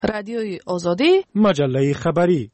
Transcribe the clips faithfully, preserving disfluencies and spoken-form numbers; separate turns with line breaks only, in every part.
رادیوی آزادی،
مجله خبری.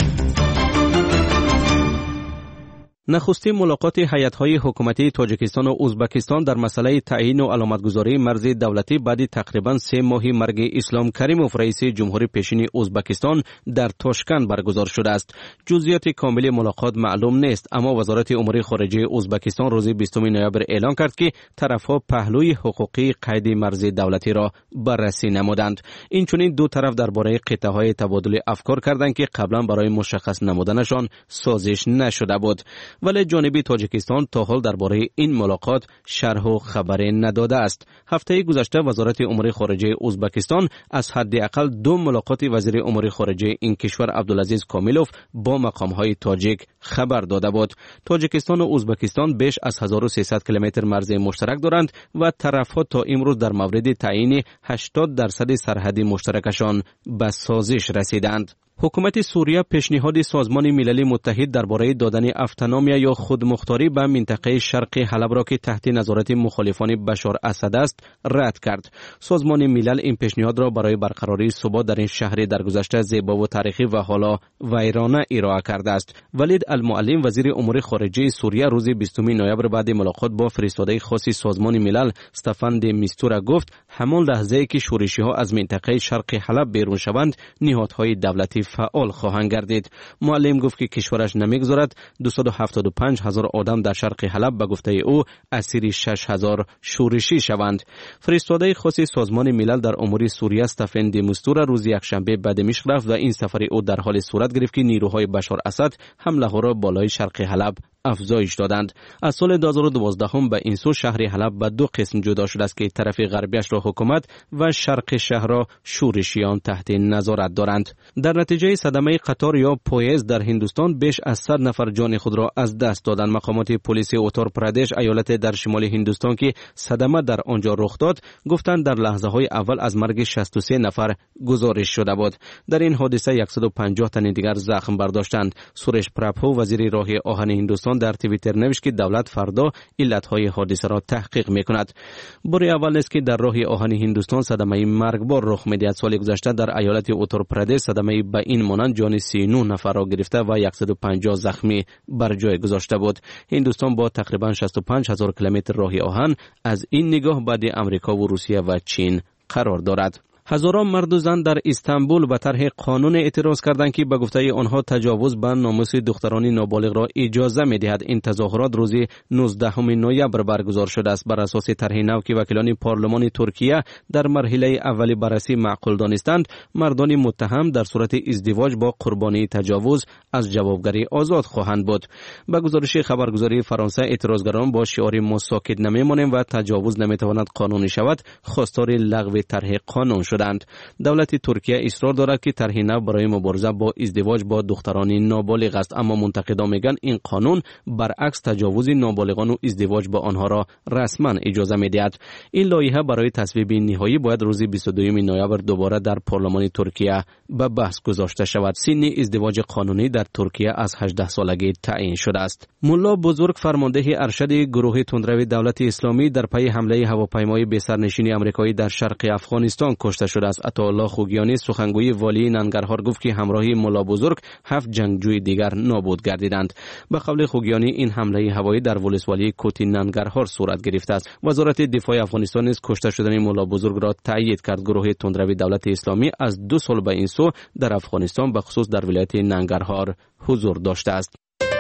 نخستین ملاقات هیئت‌های حکومتی تاجیکستان و ازبکستان در مسئله تعیین و علامتگذاری مرز دولتی بعد تقریباً سه ماهی مرگ اسلام کریموف رئیس جمهوری پیشین ازبکستان در تاشکند برگزار شده است. جزئیات کامل ملاقات معلوم نیست، اما وزارت امور خارجه ازبکستان روز بیستم نوامبر اعلام کرد که طرف‌ها پهلوی حقوقی قید مرز دولتی را بررسی نمودند. اینچنین دو طرف درباره قطعه‌های تبادل افکار کردند که قبلا برای مشخص نمودنشان سازش نشده بود. ولی جانب تاجیکستان تا حال درباره این ملاقات شرح و خبری نداده است. هفته گذشته وزارت امور خارجه ازبکستان از حداقل دو ملاقات وزیر امور خارجه این کشور عبدالعزیز کامیلوف با مقام‌های تاجیک خبر داده بود. تاجیکستان و ازبکستان بیش از هزار و سیصد کیلومتر مرز مشترک دارند و طرف‌ها تا امروز در مورد تعیین هشتاد درصد سرحد مشترکشان به سازش رسیدند. حکومت سوریه پیشنهاد سازمان ملل متحد درباره دادن اتونومی یا خودمختاری به منطقه شرق حلب را که تحت نظارت مخالفان بشار اسد است رد کرد. سازمان ملل این پیشنهاد را برای برقراری ثبات در این شهر درگذشته زیبا و تاریخی و حالا ویرانه ارائه کرده است. ولید المعلم وزیر امور خارجه سوریه روز بیستم نوامبر بعد ملاقات با فرستاده خاص سازمان ملل استفان د میستورا گفت همان لحظه که شورشی‌ها از منطقه شرق حلب بیرون شوند نهادهای دولتی فعال خواهند گردید. معلم گفت که کشورش نمیگذارد دویست و هفتاد و پنج هزار آدم در شرق حلب به گفته او اسیر شش هزار شورشی شوند. فرستاده خاص سازمان ملل در امور سوریه استفان د میستورا روز یکشنبه به دمشق رفت و این سفر او در حال صورت گرفت که نیروهای بشار اسد حمله ها را بالای شرق حلب افزایش دادند. از سال دو هزار و دوازده به این سو شهر حلب به دو قسم جدا شده است که طرف غربیش را حکومت و شرق شهر را شورشیان تحت نظارت دارند. در نتیجه صدمه قطار یا پویز در هندوستان بیش از صد نفر جان خود را از دست دادند. مقامات پلیس اتر پردیش ایالت در شمال هندوستان که صدمه در آنجا رخ داد گفتند در لحظه های اول از مرگ شصت و سه نفر گزارش شده بود. در این حادثه صد و پنجاه تن دیگر زخم برداشتند. سوریش پرابهو وزیر راه آهن هندوستان در توییتر نوشت که دولت فردا علتهای حادثه را تحقیق میکند. بار اول است که در راه آهن هندوستان صدمه مرگبار رخ میدهد. سال گذشته در ایالت اتر پردیش صدمه به این مانند جان سی و نه نفر را گرفته و صد و پنجاه زخمی بر جای گذاشته بود. هندوستان با تقریبا شصت و پنج هزار کیلومتر راه آهن از این نگاه بعد امریکا و روسیه و چین قرار دارد. هزاران مرد و زن در استانبول به طرح قانون اعتراض کردند که به گفته آنها تجاوز به ناموس دختران نابالغ را اجازه می‌دهد. این تظاهرات روز نوزدهم نوامبر برگزار شده است. بر اساس طرح نو که وکیلان پارلمان ترکیه در مرحله اولی بررسی معقول دانستند، مردان متهم در صورت ازدواج با قربانی تجاوز از جوابگری آزاد خواهند بود. به گزارش خبرگزاری فرانسه اعتراضگران با شعار ما ساکت نمی‌مانیم و تجاوز نمی‌تواند قانونی شود خواستار لغو طرح قانون شد. دولت ترکیه اصرار دارد که طرح نو برای مبارزه با ازدواج با دختران نابالغ است، اما منتقدان میگن این قانون برعکس تجاوز نابالغان و ازدواج با آنها را رسما اجازه میدهد. این لایحه برای تصویب نهایی باید روز بیست و دوم نوامبر دوباره در پارلمان ترکیه به بحث گذاشته شود. سن ازدواج قانونی در ترکیه از هجده سالگی تعیین شده است. ملا بزرگ فرمانده ارشد گروه تندرو دولت اسلامی در پی حمله هواپیمای بی سرنشین آمریکایی در شرق افغانستان کشته شده است. عطاالله خوگیانی سخنگوی والی ننگرهار گفت که همراه ملا بزرگ هفت جنگجوی دیگر نابود گردیدند. به قول خوگیانی این حمله هوایی در ولسوالی کوتی ننگرهار صورت گرفته است. وزارت دفاع افغانستان نیز کشته شدن ملا بزرگ را تایید کرد. گروه تندرو دولت اسلامی از دو سال به این سو در افغانستان به خصوص در ولایت ننگرهار حضور داشته است.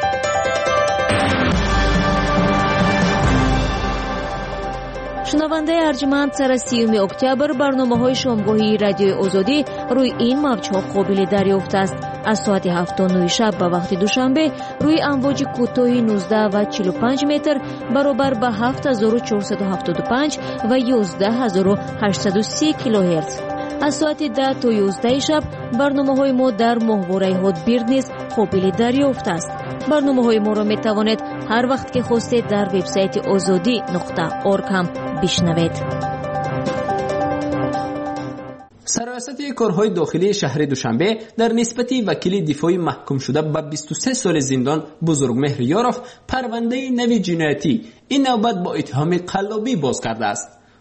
شنونده ارجمند، سر سیوم اکتبر برنامه‌های شامگاهی رادیوی آزادی روی این موج‌ها قابل دریافت است. از ساعت هفت تا نه شب به وقت دوشنبه روی امواج کوتاه نوزده و چهل و پنج متر برابر به هفت هزار و چهارصد و هفتاد و پنج و یازده هزار و هشتصد و سی کیلوهرتز. از ساعت ده تا یازده شب برنامه‌های ما در ماهواره هاتبیرد نیز قابل دریافت است. برنامه‌های ما را می توانید هر وقت که خواستید در وبسایت آزادی نقطه اورگ هم بشنوید.
سرایست کارهای داخلی شهر دوشنبه در نسبت وکیل دفاعی محکوم شده به بیست و سه سال زندان بزرگمهر یاروف پرونده نوی جنایتی این نوبت با اتهام قلابی باز کرده است.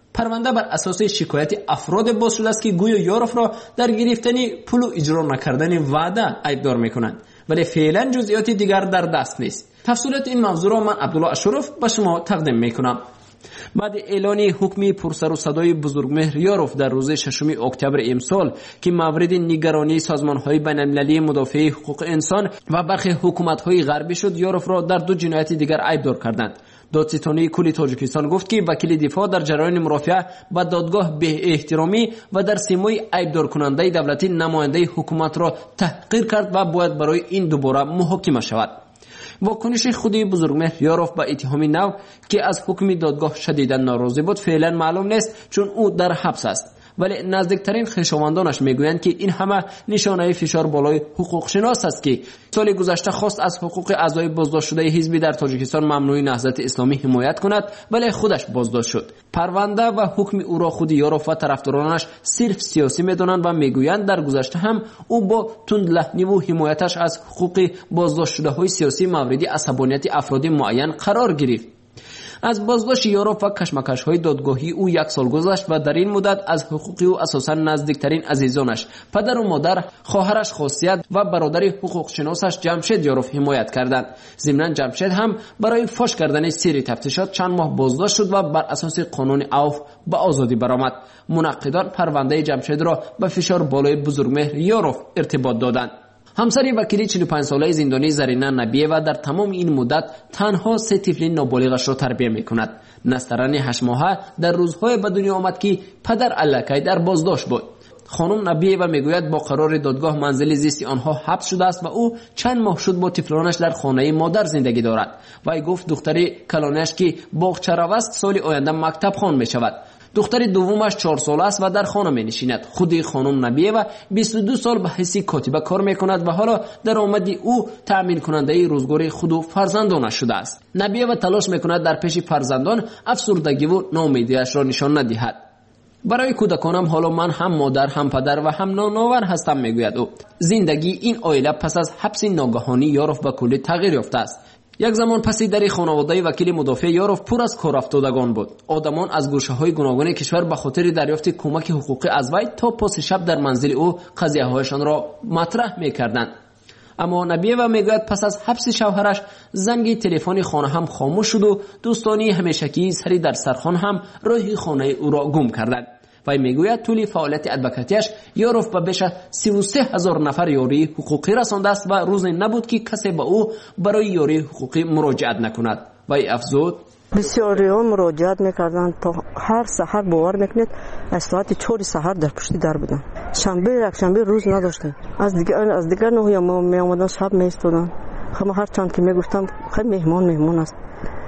پرونده بر اساس شکایت افراد باز شده است که گویا یاروف را در گرفتن پول و اجرا نکردن وعده ایبدار میکنند، ولی فعلا جزئیات دیگر در دست نیست. تفصیلات این موضوع را من عبدالله اشرف به شما تقدیم میکنم. بعد اعلان حکم پرسر و صدای بزرگمهر یاروف در روز ششم اکتبر امسال که مورد نگرانی سازمان‌های بین‌المللی مدافع حقوق انسان و برخی حکومت‌های غربی شد، یاروف را در دو جنایت دیگر ایبدار کردند. دادستانی کل تاجیکستان گفت که وکیل دفاع در جریان مرافعه با دادگاه به احترامی و در سیمای ایبدار کننده دولتی نماینده حکومت را تحقیر کرد و باید برای این دوباره محاکمه شود. واکنش خودی بزرگمهر یاروف با اتهام نو که از حکم دادگاه شدیدا ناراضی بود فعلا معلوم نیست، چون او در حبس است. ولی نزدیکترین خویشاوندانش میگویند که این همه نشانه فشار بالای حقوق شناس است که سال گذشته خواست از حقوق اعضای بازداشت شده حزبی در تاجیکستان ممنوع نهضت اسلامی حمایت کند، ولی خودش بازداشت شد. پرونده و حکم او را خود یاروف و طرفدارانش صرف سیاسی میدانند و میگویند در گذشته هم او با تندلهنی و حمایتش از حقوق بازداشت شده های سیاسی مورد عصبانیت افراد معین قرار گرفت. از بازداشت یاروف و کشمکش های دادگاهی او یک سال گذشت و در این مدت از حقوقی او اساسا نزدیکترین عزیزانش، پدر و مادر، خواهرش خاصیت و برادر حقوق شناسش جمشید یاروف حمایت کردند. ضمن جمشید هم برای فاش کردن سری تفتیشات چند ماه بازداشت شد و بر اساس قانون عفو به آزادی برآمد. منقدان پرونده جمشید را به فشار بالای بزرگمهر یاروف ارتباط دادند. همسر وکیل چهل و پنج ساله زندانی زرینه نبیه و در تمام این مدت تنها سه طفل نابالغش را تربیت میکند. نسترن هشت ماهه در روزهای به دنیا آمد که پدر الکی در بازداشت بود. خانم نبیه و میگوید با قرار دادگاه منزل زیستی آنها حبس شده است و او چند ماه شد با طفلانش در خانه مادر زندگی دارد. و گفت دختر کلانش که باغچه است سال آینده مکتب خوان می شود. دختر دومش چهار ساله است و در خانه می نشیند. خودی خانم نبیه و بیست و دو سال به حیث کاتبه کار می کند و حالا درآمد او تأمین کننده روزگار خود و فرزندانش شده است. نبیه و تلاش می کند در پیش فرزندان افسردگی و ناامیدیش را نشان ندهد. برای کودکانم حالا من هم مادر هم پدر و هم نانآور هستم میگوید او. زندگی این عائله پس از حبس ناگهانی یاروف به کلی تغییر یافته است. یک زمان پسی در خانواده وکیل مدافع یاروف پر از کار افتادگان بود. آدمان از گوشه‌های گوناگون کشور به خاطر دریافت کمک حقوقی از وی تا پاس شب در منزل او قضیه‌هایشان را مطرح می‌کردند. اما نبیه و میگوید پس از حبس شوهرش زنگ تلفن خانه هم خاموش شد و دوستانی همیشگی سری در سرخان هم راه خانه او را گم کردند. و میگوید طول فعالیت ادوکاتیش یاروف به بیش از سی و سه هزار نفر یاری حقوقی رسانده است و روزی نبود که کسی به او برای یاری حقوقی مراجعت نکند. و افزود
بسیاری ها مراجعت میکردند تا هر سحر باور میکنید از ساعت چهار سحر در پشت در بودن. شنبه یک شنبه روز نداشتن. از دیگر از دیگر نه ما می اومدن شب می ایستادن. خب هر چند که میگفتم خیلی مهمان مهمان است.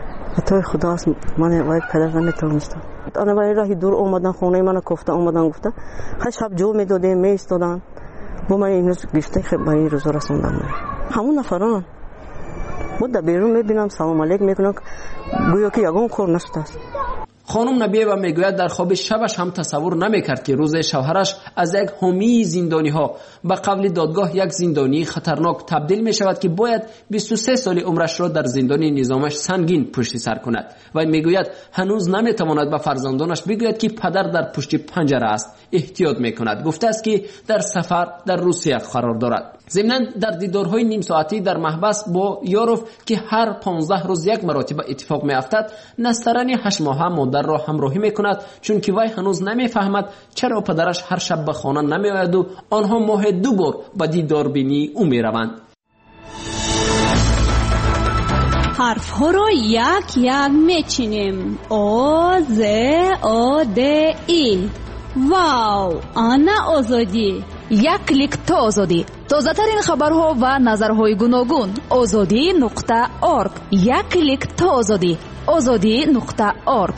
تو خدا است من وای پدر نمیتونستم. انا برای راهی دور اومدن خونه منو گفته اومدن گفته خیلی شب جو میدادیم می ایستادن. با من این روز گفته خیلی با این روز رسوندم. همون نفران بود در بیرون میبینم سلام علیک میکنم گویا که یگان کار نشده است.
خانم نبیه و میگوید در خواب شبش هم تصور نمیکرد که روز شوهرش از یک حامی زندانی ها به قبل دادگاه یک زندانی خطرناک تبدیل می شود که باید بیست و سه سال عمرش را در زندان نظامش سنگین پشت سر کند. و میگوید هنوز نمیتواند به فرزندانش بگوید که پدر در پشت پنجره است. احتیاط میکند. گفته است که در سفر در روسیه قرار دارد. ضمناً در دیدارهای نیم ساعتی در محبس با یاروف که هر پانزده روز یک مرتبه اتفاق میافتد، نسترن هشت ماهه مادر را همراهی میکند، چون که وی هنوز نمیفهمد چرا پدرش هر شب به خانه نمیآید و آنها ماه دو بار به دیدار بینی او میروند.
حرف ها را یک یک میچینیم. او ز او د ای. واو، آنا آزادی.
یک کلیک تا آزادی. تازه ترین خبرها و نظرهای گوناگون. آزادی نقطه اورگ. یک کلیک تا آزادی. آزادی نقطه اورگ.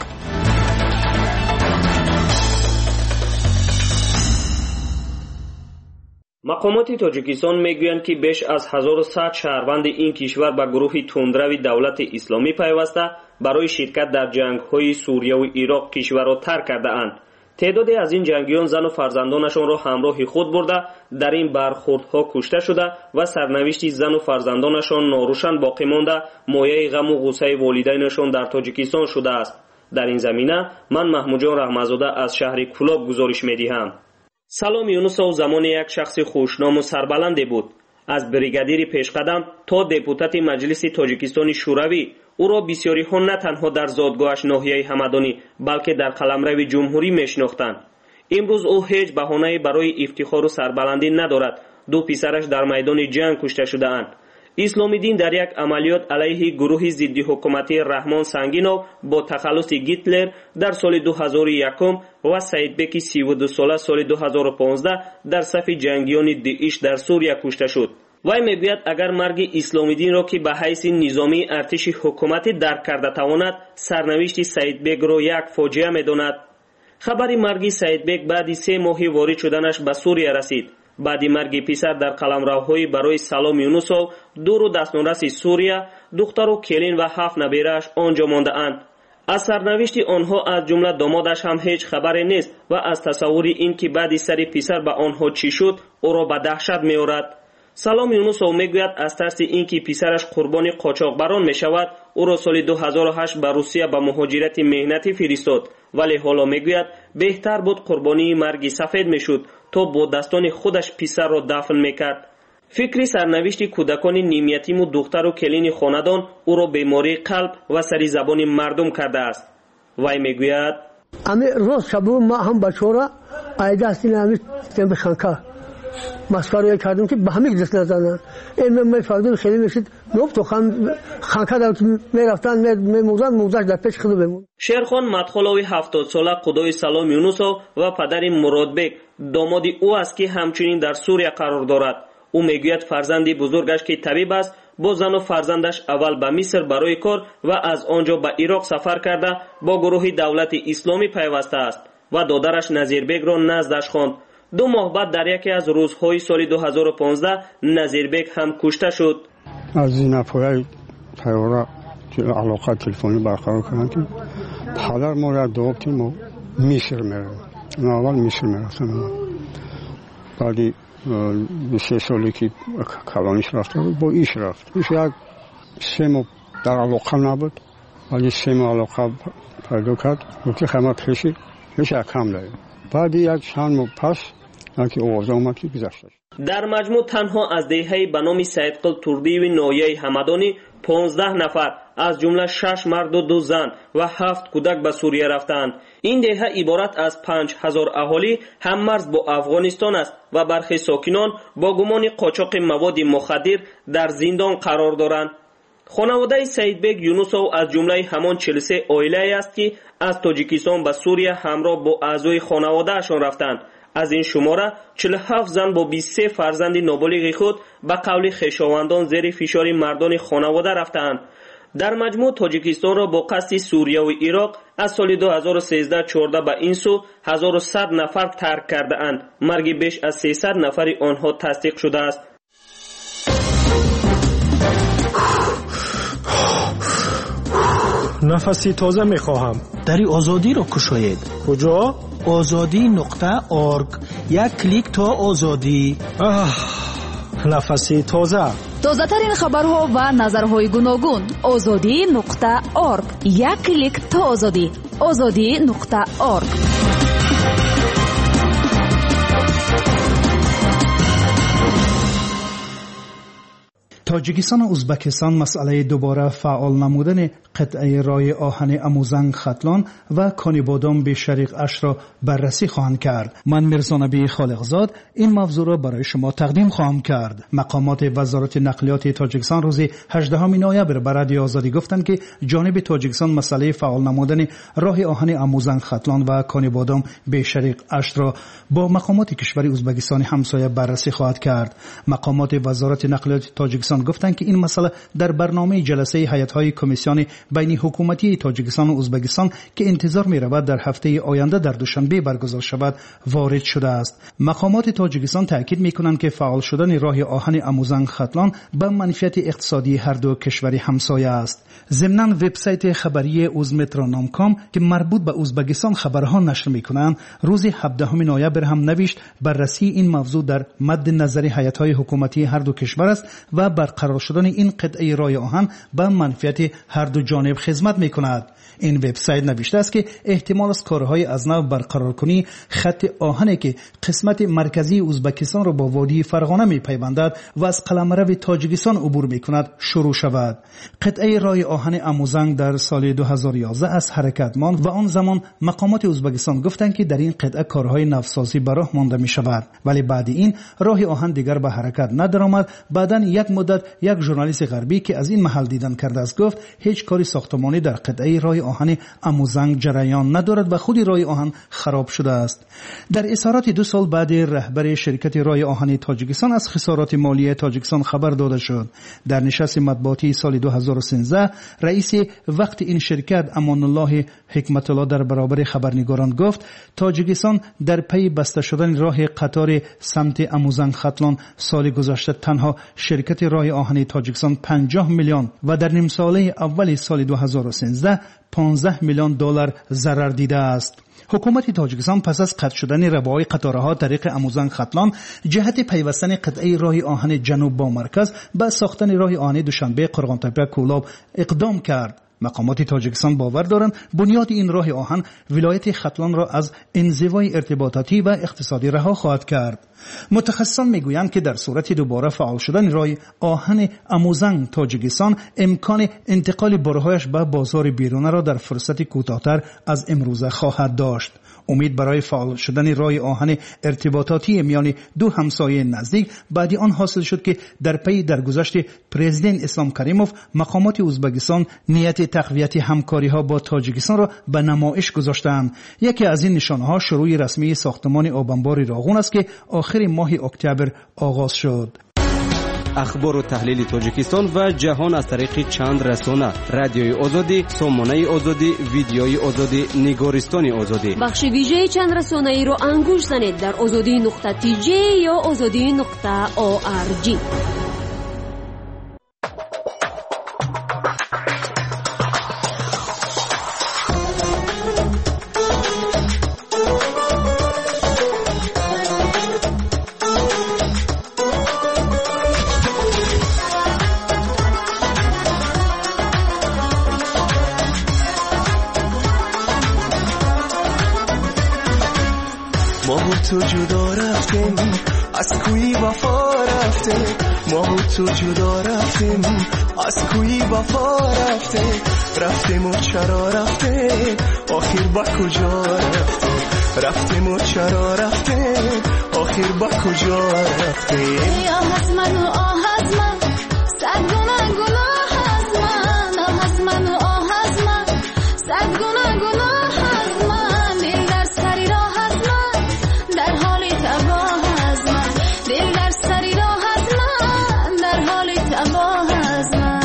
مقامات تاجیکستان میگویند که بیش از هزار و صد شهروند این کشور به گروه تندروی دولت اسلامی پیوسته برای شرکت در جنگ‌های سوریه و عراق کشور را ترک کرده اند. تعدادی از این جنگیان زن و فرزندانشان را همراه خود برده در این برخوردها کشته شده و سرنوشت زن و فرزندانشان ناروشن باقی مانده مایه غم و غصه والدینشان در تاجیکستان شده است. در این زمینه من محمود جان رحمتزاده از شهر کولاب گزارش می‌دهم. سلام یونسوف زمان یک شخص خوشنام و سربلند بود. از بریگادیر پیشقدم تا دپوتات مجلس تاجیکستان شوروی او را بسیاری ها نه تنها در زادگاهش ناحیه همدانی بلکه در قلمرو جمهوری میشناختند. امروز او هیچ بهانه‌ای برای افتخار و سربلندی ندارد. دو پسرش در میدان جنگ کشته شده‌اند. اسلامی دین در یک عملیات علیه گروه ضد حکومتی رحمان سنگینو با تخلص گیتلر در سال دو هزار و یک و سیدبک سی و دو ساله سال دو هزار و پانزده در صف جنگیان داعش در سوریه کشته شد. وی میگوید اگر مرگ اسلامی دین را که به حیث نظامی ارتش حکومتی درک کرده تواند، سرنوشت سیدبک را یک فاجعه میداند. خبر مرگ سیدبک بعد سه ماه وارد شدنش به سوریه رسید. بعد مرگ پسر در قلمروهای برای سلام یونسوف دور و دستانرس سوریه، دختر و کلین و هفت نبیره‌اش آنجا مانده اند. از سرنوشت آنها از جمله دامادش هم هیچ خبری نیست و از تصور این که بعد سر پسر به آنها چی شد او را به دهشت می‌آورد. سلام یونسوف میگوید از ترس اینکه پسرش قربانی قاچاقبران می شود او را سال دو هزار و هشت به روسیه به مهاجرت مهنتی فرستاد، ولی حالا میگوید بهتر بود قربانی مرگ سفید میشد تا با دستان خودش پسر را دفن میکرد. فکری سرنوشت کودکان نیم یتیم و دختر و کلین خاندان او را بیماری قلب و سری زبان مردم کرده است. وی میگوید
امی روز شبو ما هم بچورا ایده هستیم امی تیم خانکا مسکاری کردیم که به همین دست نزنن. این من فهمیدم خیلی میشد نوب تو خان خانکا داد میرفتن میموزن موزش در پیش خود بمون.
شیرخان مدخلاوی هفتاد ساله خدای سلام یونسوف و پدر مرادبک داماد او است که همچنین در سوریه قرار دارد. او میگوید فرزندی بزرگش که طبیب است با زن و فرزندش اول به مصر برای کار و از آنجا به عراق سفر کرده با گروه دولت اسلامی پیوسته است و دادرش نظیربک را نزدش خواند. دو ماه بعد در یکی از روزهای سال دو هزار و پانزده نظیربک هم کشته شد.
از این اپرای پیورا که علاقه تلفنی برقرار کردن که پدر ما را دو وقتی ما مصر میرم. اول مصر میرفتم. بعدی سه سالی که کلانیش رفته بود با ایش رفت. ایش یک سه ماه در علاقه نبود ولی سه ماه علاقه پیدا کرد. وقتی خدمت کشید هیچ اکم داریم. بعد یک چند ماه پس که اوازه اومد که گذشته.
در مجموع تنها از دهه به نام سیدقل توردی و ناحیه همدانی پانزده نفر از جمله شش مرد و دو زن و هفت کودک به سوریه رفتند. این دهه عبارت از پنج هزار اهالی هم مرز با افغانستان است و برخی ساکنان با گمان قاچاق مواد مخدر در زندان قرار دارند. خانواده سیدبک یونسوف از جمله همان چهل و سه عائله است که از تاجیکستان به سوریه همراه با اعضای خانواده‌شان رفتند. از این شماره چهل و هفت زن با بیست و سه فرزند نابالغ خود به قول خویشاوندان زیر فشار مردان خانواده رفتند. در مجموع تاجیکستان را با قصد سوریه و عراق از سال دو هزار و سیزده چهارده به این سو هزار و صد نفر ترک کرده اند. مرگ بیش از سیصد نفر آنها تصدیق شده است.
نفسی تازه میخواهم.
دری آزادی را کشایید.
کجا؟
آزادی نقطه ارگ. یک کلیک تا آزادی.
آه، نفسی تازه.
تازه ترین خبرها و نظرهای گوناگون. آزادی نقطه ارگ. یک کلیک تا آزادی. آزادی نقطه ارگ.
تاجیکستان و ازبکستان مسئله دوباره فعال نمودن قطعه راه آهن اموزنگ ختلان و کانیبادام به شریق اش را بررسی خواهند کرد. من میرزا نبی خالقزاد این موضوع را برای شما تقدیم خواهم کرد. مقامات وزارت نقلیات تاجیکستان روز هجدهم نوامبر به رادیو آزادی گفتند که جانب تاجیکستان مسئله فعال نمودن راه آهن اموزنگ ختلان و کانیبادام به شریق اش را با مقامات کشور ازبکستان همسایه بررسی خواهد کرد. مقامات وزارت نقلیات تاجیکستان گفتند که این مسئله در برنامه جلسه هیئت‌های کمیسیون بین حکومتی تاجیکستان و ازبکستان که انتظار می‌رود در هفته آینده در دوشنبه برگزار شود وارد شده است. مقامات تاجیکستان تاکید می‌کنند که فعال شدن راه آهن اموزنگ ختلان به منفعت اقتصادی هر دو کشور همسایه است. ضمناً وبسایت خبری اوزمترو نام کام که مربوط به ازبکستان خبرها نشر می‌کنند روز هفدهم نوامبر هم نوشت بررسی این موضوع در مد نظر هیئت‌های حکومتی هر دو کشور است و بر برقرار شدن این قطعه رای آهن به منفعت هر دو جانب خدمت می‌کند. این وبسایت نوشته است که احتمال است کارهای از نو برقرار کنی خط آهنی که قسمت مرکزی ازبکستان را با وادی فرغانه می‌پیوندد و از قلمرو تاجیکستان عبور می‌کند شروع شود. قطعه رای آهن اموزنگ در سال دو هزار و یازده از حرکت ماند و آن زمان مقامات ازبکستان گفتند که در این قطعه کارهای نفتسازی به راه مانده می‌شود، ولی بعد این راه آهن دیگر به حرکت ندرآمد. بعداً یک مدت یک ژورنالیست غربی که از این محل دیدن کرده است گفت هیچ کاری ساختمانی در قطعه راه آهن اموزنگ جریان ندارد و خود راه آهن خراب شده است. در اظهارات دو سال بعد رهبر شرکت راه آهن تاجیکستان از خسارات مالی تاجیکستان خبر داده شد. در نشست مطبوعاتی سال دو هزار و سیزده رئیس وقت این شرکت امان الله حکمت الله در برابر خبرنگاران گفت تاجیکستان در پی بسته شدن راه قطار سمت اموزنگ ختلان سال گذشته تنها شرکت راه آهن تاجیکستان پنجاه میلیون و در نیم ساله اول سال دو هزار و سیزده پانزده میلیون دلار ضرر دیده است. حکومت تاجیکستان پس از قطع شدن روای قطارها طریق اموزنگ ختلان جهت پیوستن قطعه راه آهن جنوب با مرکز به ساختن راه آهن دوشنبه قرغانتپه کولاب اقدام کرد. مقامات تاجیکستان باور دارند بنیاد این راه آهن ولایت ختلان را از انزوای ارتباطاتی و اقتصادی رها خواهد کرد. متخصصان میگویند که در صورت دوباره فعال شدن راه آهن اموزنگ تاجیکستان امکان انتقال بارهایش به بازار بیرونه را در فرصت کوتاه‌تر از امروزه خواهد داشت. امید برای فعال شدن راه آهن ارتباطاتی میان دو همسایه نزدیک بعدی آن حاصل شد که در پی درگذشت پرزیدنت اسلام کریموف مقامات ازبکستان نیت تقویت همکاری ها با تاجیکستان را به نمایش گذاشتند. یکی از این نشانه ها شروع رسمی ساختمان آبانبار راغون است که آخر ماه اکتبر آغاز شد.
اخبار و تحلیل تاجیکستان و جهان از طریق چند رسانه: رادیوی آزادی، سامانه آزادی، ویدیوی آزادی، نگارستان آزادی.
بخش ویژه چند رسانه ای رو انگوش زنید در آزادی نقطه تی جی یا آزادی نقطه او آر جی.
تو جدا رفتیم از کوی وفا رفته، ما تو جدا رفتیم از کوی وفا رفته، رفتیم و چرا رفته آخر با کجا رفته، رفتیم و چرا رفته آخر با کجا رفته.
آه از من و آه از من صد گناه گناه از من، آه از من و آه از من صد گناه گناه از من، دل در سری راه از من در حال تباه از من، دل در سری راه از من در حال تباه از من.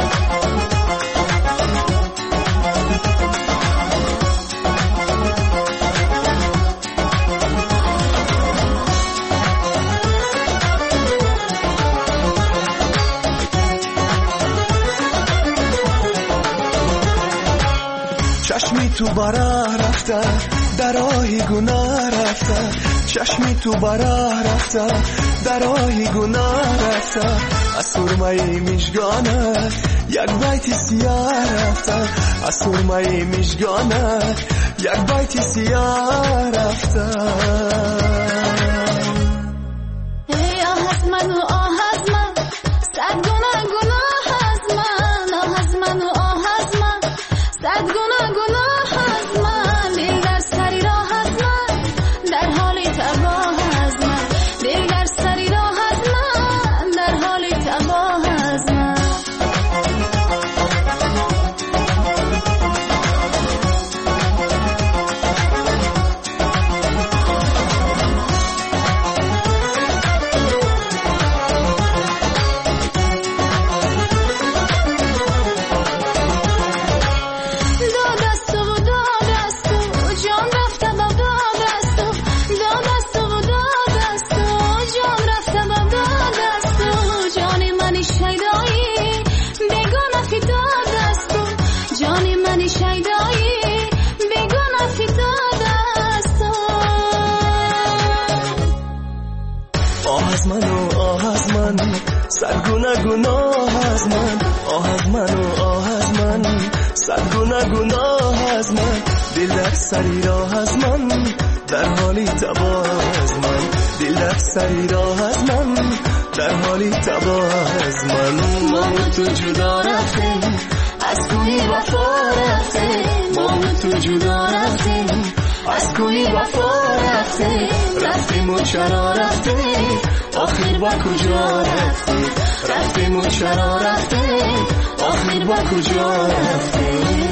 چشمی تو براه رفته در راهی گناه رفته، چشمی تو براه رفته در راهی گناه رفته، از سرمه مژگانه یک بیت سیاه رفته، از سرمه مژگانه یک بیت سیاه رفته.
ای آه از من و آه از من صد گناه گناه از من، آه از من و آه از من صد گناه گناه از من، دل در سری راه از من در حال تباه از من، دل در سری راه از من در حال تباه از من.
صد گونه گناه از من، آه از من و آه از من، صد گونه گناه از من، دل در سری راه از من، در حالی تباه از من، دل در سری راه از من، در حالی تباه از من. ما و تو جدا رفتیم، از کوی وفا رفتیم، ما و تو جدا رفتیم، از کوی وفا رفتیم، رفتیم و چرا رفتیم، آخر با کجا رفتیم، رفتیم و چرا رفتیم، آخر با کجا رفتیم.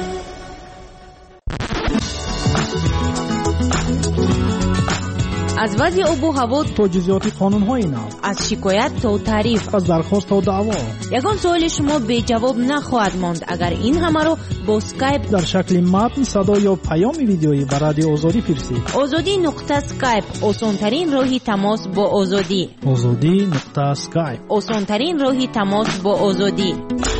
از وضع آب و هوا
تا جزئیات قانون‌های نو،
از شکایت تا تعریف،
از درخواست تا دعوا،
یگان سوال شما به جواب نخواهد ماند اگر این همه رو با اسکایپ
در شکل متن، صدا یا پیام ویدیویی به رادیو آزادی فرستید.
آزادی نقطه اسکایپ، آسان‌ترین راه تماس با آزادی.
آزادی نقطه اسکایپ،
آسان‌ترین راه تماس با آزادی.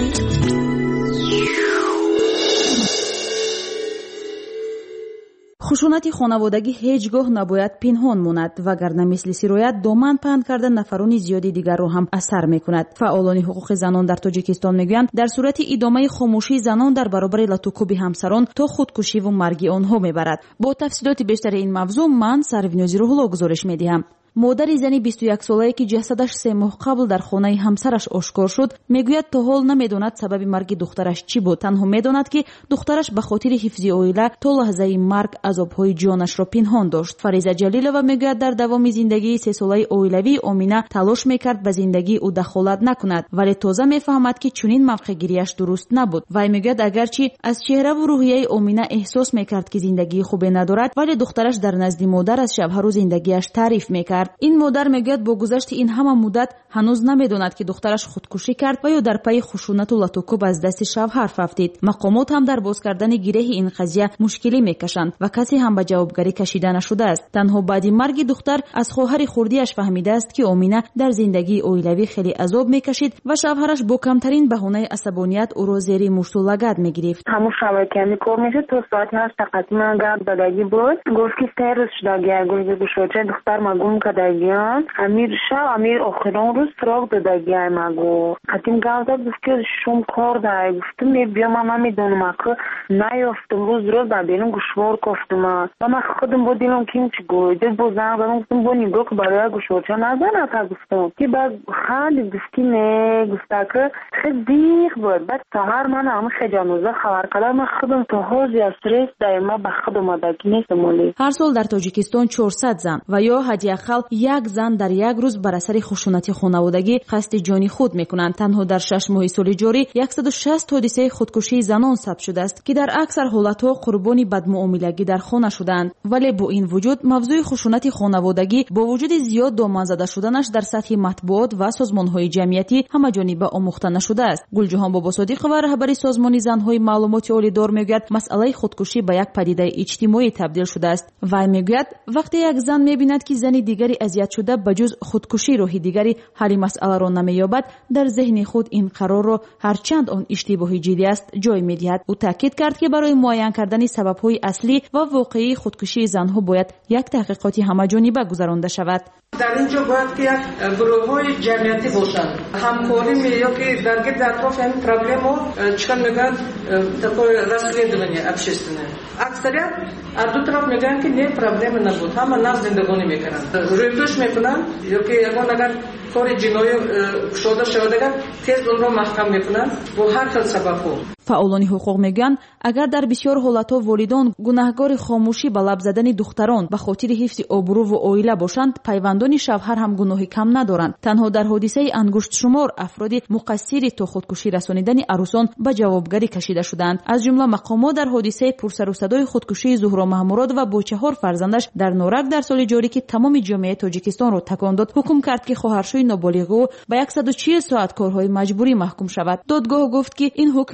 خشونت خانوادگی هیچگاه نباید پنهان ماند وگرنه مثل سرایت دامن پهن کردن نفران زیادی دیگر را هم اثر میکند. فعالان حقوق زنان در تاجیکستان میگویند در صورت ادامه خاموشی زنان در برابر لطوکوب همسران تا خودکشی و مرگ آنها میبرد. با تفصیلات بیشتر این موضوع من سروینازی روح‌الله گزارش میدهم. مادر زنی بیست و یک ساله که جسدش سه ماه قبل در خانه همسرش آشکار شد میگوید تا حال نمیداند سبب مرگ دخترش چی بود. تنها میداند که دخترش به خاطر حفظ عائله تا لحظه مرگ عذابهای جانش را پنهان داشت. فریضه جلیلова میگوید در دوام زندگی سه ساله عائلوی آمینه تلاش میکرد به زندگی او دخالت نکند ولی تازه میفهمد که چنین موقع گیریش درست نبود. وی میگوید اگرچه از چهره و روحیه آمینه احساس میکرد که زندگی خوبی ندارد ولی دخترش در نزد مادر از شبها روز زندگیش تعریف میکرد. این مادر میگوید با گذشت این همه مدت هنوز نمیداند که دخترش خودکشی کرد و یا در پی خشونت و لطوکوب از دست شوهر رفتید. مقامات هم در باز کردن گره این قضیه مشکلی میکشند و کسی هم به جوابگری کشیده نشده است. تنها بعد مرگ دختر از خواهر خردیش فهمیده است که آمینه در زندگی عائلوی خیلی عذاب میکشید و شوهرش با کمترین بهانه عصبانیت او را زیر مشت و لگد میگرفت.
همون شبایی که میکرد میشه تو ساعت هست تقاطی من گرد دادگی بود گفت که سه روز شده گفت گوشوچه دختر مگم کدگیان امیر شب امیر آخران روز فراغ دادگی مگو قدیم گفت گفت که شم کار داره گفتم بیام من نمیدونم که نیافتم روز روز ببینم گوشوار گفتم و من خودم با دیلم کیم چی گویده بزن و من گفتم با نگاه که برای گوشوارچه نزنه تا گفتم که بعد خیلی گفتی نه گفته که خیلی دیخ بود. بعد سهر من همه خجانوزه خبر کردم من خودم تو حوزی استرس دائما به خودم آدکی نیستم ولی
هر سال در تاجیکستان چهارصد زن و یا حداقل یک زن در یک روز بر اثر خشونت خانوادگی قصد جانی خود میکنند. تنها در شش ماه سال جاری صد و شصت حادثه خودکشی زنان ثبت شده است که در اکثر حالتها قربانی بدمعاملگی در خانه شدند. ولی با این وجود موضوع خشونت خانوادگی با وجود زیاد دامن زده شدنش در سطح مطبوعات و سازمان‌های جمعیتی همه‌جانبه آموخته نشده است. گلجهان بابا صادق و رهبر سازمان زن‌های معلومات عالی دار میگوید مسئله خودکشی به یک پدیده اجتماعی تبدیل شده است. و میگوید وقتی یک زن میبیند که زنی دیگری اذیت شده بجز خودکشی راه دیگری حل مسئله را نمییابد در ذهن خود این قرار را هرچند آن اشتباهی جدی است جای میدهد. او تاکید کرد که برای معاین کردن سبب‌های اصلی و واقعی خودکشی زنها باید یک تحقیقات همه‌جانبه گذرانده شود.
در اینجا باید که یک گروه‌های جمعیتی باشند همکاری یا که در گرد اطراف این پرابلم رو چکار میگن такое расследование общественное. اکثریت از دو طرف میگن که نه پرابلم نبود همه ناز زندگانی میکنن روی دوش میکنن یا که یکان اگر کار جنایی شده شده تیز اون رو محکم میکنن با هر خیل سبب ها.
فعالان حقوق میگن اگر در بسیار حالتها والدان گناهکار خاموشی به لب زدن دختران به خاطر حفظ آبرو و عائله باشند پیوندان شوهر هم گناهی کم ندارند. تنها در حادثه انگشت شمار افراد مقصری تا خودکشی رسانیدن عروسان به جوابگری کشیده شدند. از جمله مقامات در حادثه پرسر و صدای خودکشی زهرا محمود و با چهار فرزندش در نورک در سال جاری که تمام جامعه تاجیکستان را تکان داد حکم کرد که خواهرشوی نابالغ او به صد و چهل ساعت کارهای مجبوری محکوم شود. دادگاه گفت که این حکم حد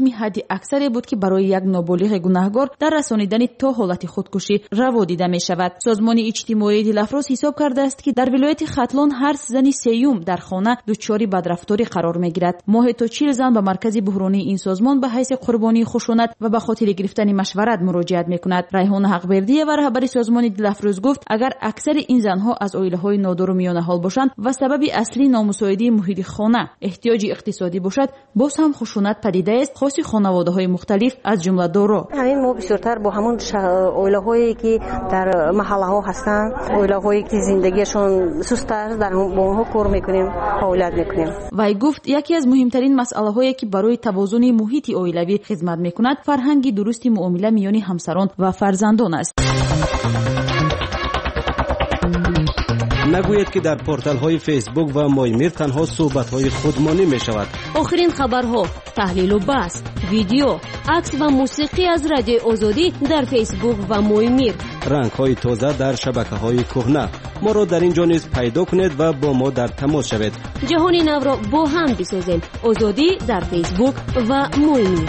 اکثری بود که برای یک نابالغ گناهکار در رسانیدن تا حالت خودکشی روا دیده می شود. سازمان اجتماعی دلافروز حساب کرده است که در ولایت ختلان هر زنی سیوم در خانه دچار بدرفتاری قرار می گیرد. ماه تا چهل زن به مرکز بحرانی این سازمان به حیث قربانی خشونت و به خاطر گرفتن مشورت مراجعت می کند. ریحان حقبردی و رهبر سازمان دلافروز گفت اگر اکثر این زنها از عائله‌های نادار و میانه حال باشند و سبب اصلی نامساعدی محیط خانه احتیاج اقتصادی باشد، باز هم خشونت پدیده است، خاصی خانواده‌های مختلف از جمله دارا.
همین ما بسیارتر با همون عائله‌هایی که در محله‌ها هستند، عائله‌هایی که زندگیشون سست است، در با اونها کار می‌کنیم، فعالیت می‌کنیم.
وی گفت یکی از مهمترین مسئله‌هایی که برای توازن محیط عائلوی خدمت می‌کند، فرهنگ درست معامله میان همسران و فرزندان است.
نگوید که در پورتال های فیسبوک و مایمیر تنها صحبت های خودمانی می شود.
آخرین خبرها، تحلیل و بحث، ویدیو، عکس و موسیقی از رادیو آزادی در فیسبوک و مایمیر.
رنگ های تازه در شبکه های کهنه. ما را در اینجا نیز پیدا کنید و با ما در تماس شوید.
جهان نو را با هم بسازیم. آزادی در فیسبوک و مایمیر.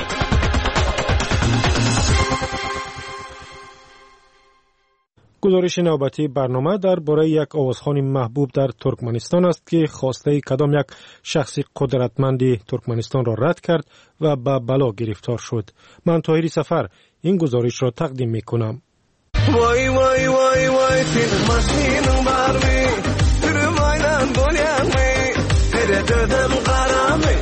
گزارش نوبتی برنامه درباره یک آوازخوان محبوب در ترکمنستان است که خواسته کدام یک شخص قدرتمندی ترکمنستان را رد کرد و به بلا گرفتار شد. من طاهری سفر این گزارش را تقدیم می کنم. وای وای وای وای ماشین برمی ترمایلان گلیامی هرددم قرامی.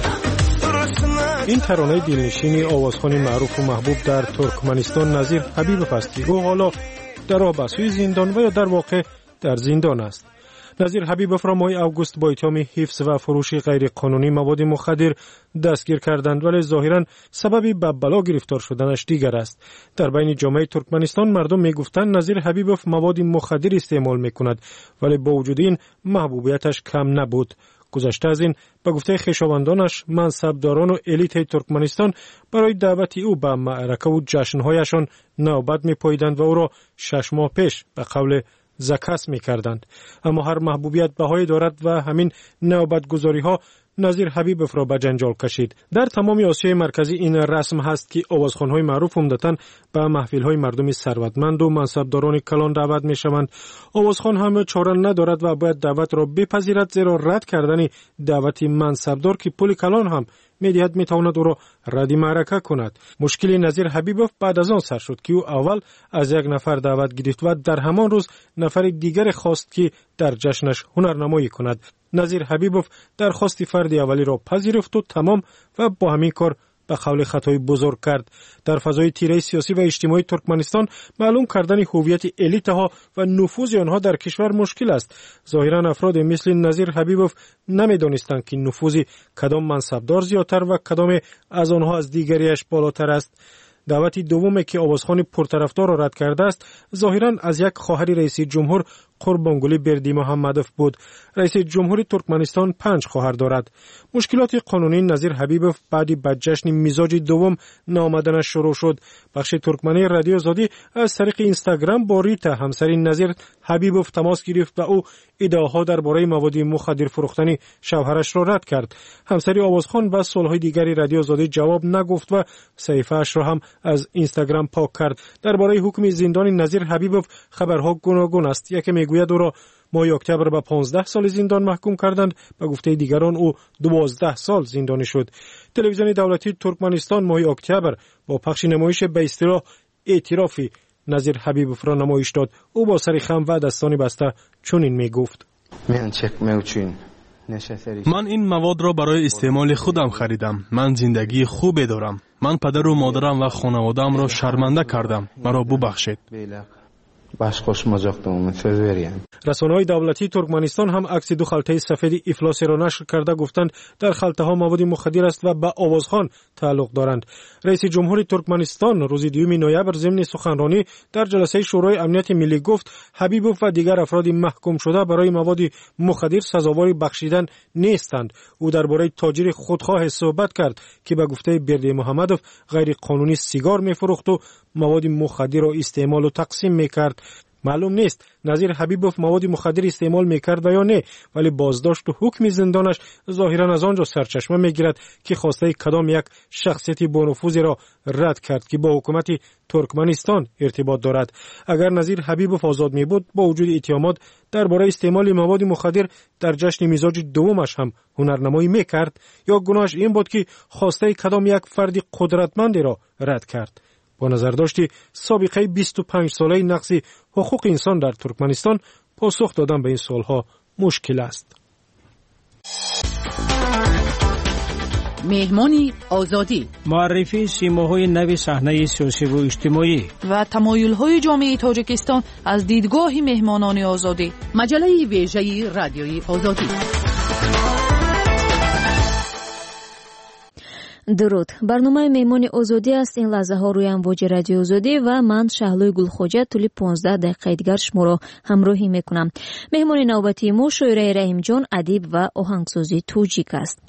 این ترانه دلنشینی آوازخوان معروف و محبوب در ترکمنستان نظیر حبیبوف است که حالا در راه به سوی زندان و یا در واقع در زندان است. نظیر حبیبوف را ماه اوگوست با اتهام حفظ و فروش غیر قانونی مواد مخدر دستگیر کردند، ولی ظاهرا سببی به بلا گرفتار شدنش دیگر است. در بین جامعه ترکمنستان مردم میگفتند نظیر حبیبوف مواد مخدر استعمال میکند، ولی با وجود این محبوبیتش کم نبود. گذشته از این به گفته خویشاوندانش منصبداران و الیت ترکمنستان برای دعوت او به معرکه و جشنهایشان نوبت می‌پاییدند و او را شش ماه پیش به قول زکس می‌کردند. اما هر محبوبیت بهای دارد و همین نوبت گذاری‌ها نظیر حبیبوف را به جنجال کشید. در تمام آسیای مرکزی این رسم هست که آوازخوان‌های معروف عمدتاً به محفل‌های مردم ثروتمند و منصبداران کلان دعوت می‌شوند. آوازخوان هم چاره ندارد و باید دعوت را بپذیرد، زیرا رد کردن دعوت منصبدار که پول کلان هم می‌دهد می‌تواند او را رد معرکه کند. مشکل نظیر حبیبوف بعد از آن سر شد که او اول از یک نفر دعوت گرفت و در همان روز نفر دیگر خواست که در جشنش هنرنمایی کند. نظیر حبیبوف درخواست فرد اولی را پذیرفت و تمام و با همین کار به قول خطای بزرگ کرد. در فضای تیره سیاسی و اجتماعی ترکمنستان معلوم کردن هویت الیت‌ها و نفوذ آنها در کشور مشکل است. ظاهرا افراد مثل نظیر حبیبوف نمی‌دانستند که نفوذ کدام منصبدار زیادتر و کدام از آنها از دیگریش بالاتر است. دعوتی دومی که آوازخوان پرطرفدار را رد کرده است ظاهرا از یک خواهر رئیس جمهور قربانگلی بردی محمدوف بود. رئیس جمهور ترکمنستان پنج خواهر دارد. مشکلات قانونی نظیر حبیبوف بعد از جشن مزاج دوم نامدنش شروع شد. بخش ترکمنی رادیو آزادی از طریق اینستاگرام با ریتا همسر نظیر حبیبوف تماس گرفت و او ادعاها درباره مواد مخدر فروختن شوهرش را رد کرد. همسر آوازخوان و صلح‌های دیگری رادیو آزادی جواب نگفت و صحیفه‌اش را هم از اینستاگرام پاک کرد. درباره حکم زندان نظیر حبیبوف خبرها گوناگون است. یکی میگوید او را ماه اکتبر به پانزده سال زندان محکوم کردند، به گفته دیگران او دوازده سال زندانی شد. تلویزیون دولتی ترکمنستان ماه اکتبر با پخش نمایش به اصطلاح اعترافی نظیر حبیبوف را نمایش داد. او با سر خم و دستانی بسته چنین میگفت:
من این مواد را برای استعمال خودم خریدم. من زندگی خوبی دارم. من پدر و مادرم و خانواده‌ام را شرمنده کردم. مرا ببخشید.
رسانه‌های دولتی ترکمنستان هم عکس دو خلطه سفید افلاسی را نشر کرده گفتند در خلطه ها مواد مخدر است و به آوازخوان تعلق دارند. رئیس جمهور ترکمنستان روز دوم نوامبر ضمن سخنرانی در جلسه شورای امنیت ملی گفت حبیبوف و دیگر افراد محکوم شده برای مواد مخدر سزاوار بخشیدن نیستند. او درباره تاجر خودخواه صحبت کرد که به گفته بردی محمدوف غیر قانونی سیگار می‌فروخت و مواد مخدر را استعمال و تقسیم می‌کرد. معلوم نیست نظیر حبیبوف مواد مخدر استعمال میکرد یا نه، ولی بازداشت و حکم زندانش ظاهرا از آنجا سرچشمه میگیرد که خواسته کدام یک شخصیت با نفوذی را رد کرد که با حکومت ترکمنستان ارتباط دارد. اگر نظیر حبیبوف آزاد می بود، با وجود اتهامات درباره استعمال مواد مخدر در جشن مزاج دومش هم هنرنمایی میکرد، یا گناهش این بود که خواسته کدام یک فرد قدرتمندی را رد کرد. با نظر داشتی سابقه بیست و پنج ساله نقض حقوق انسان در ترکمنستان، پاسخ دادن به این سوالها مشکل است.
مهمانی آزادی،
معرفی سیماهای نو صحنه سیاسی و اجتماعی
و تمایل‌های جامعه تاجیکستان از دیدگاه مهمانان آزادی. مجله ویژه رادیوی آزادی.
درود. برنامه مهمان آزادی است. این لحظه ها روی امواج رادیو آزادی و من شهلوی گلخوجه طول پانزده دقیقه دیگر شما را همراهی میکنم. مهمان نوبتی ما شاعر رحیم جان، ادیب و آهنگسازی توجیک است.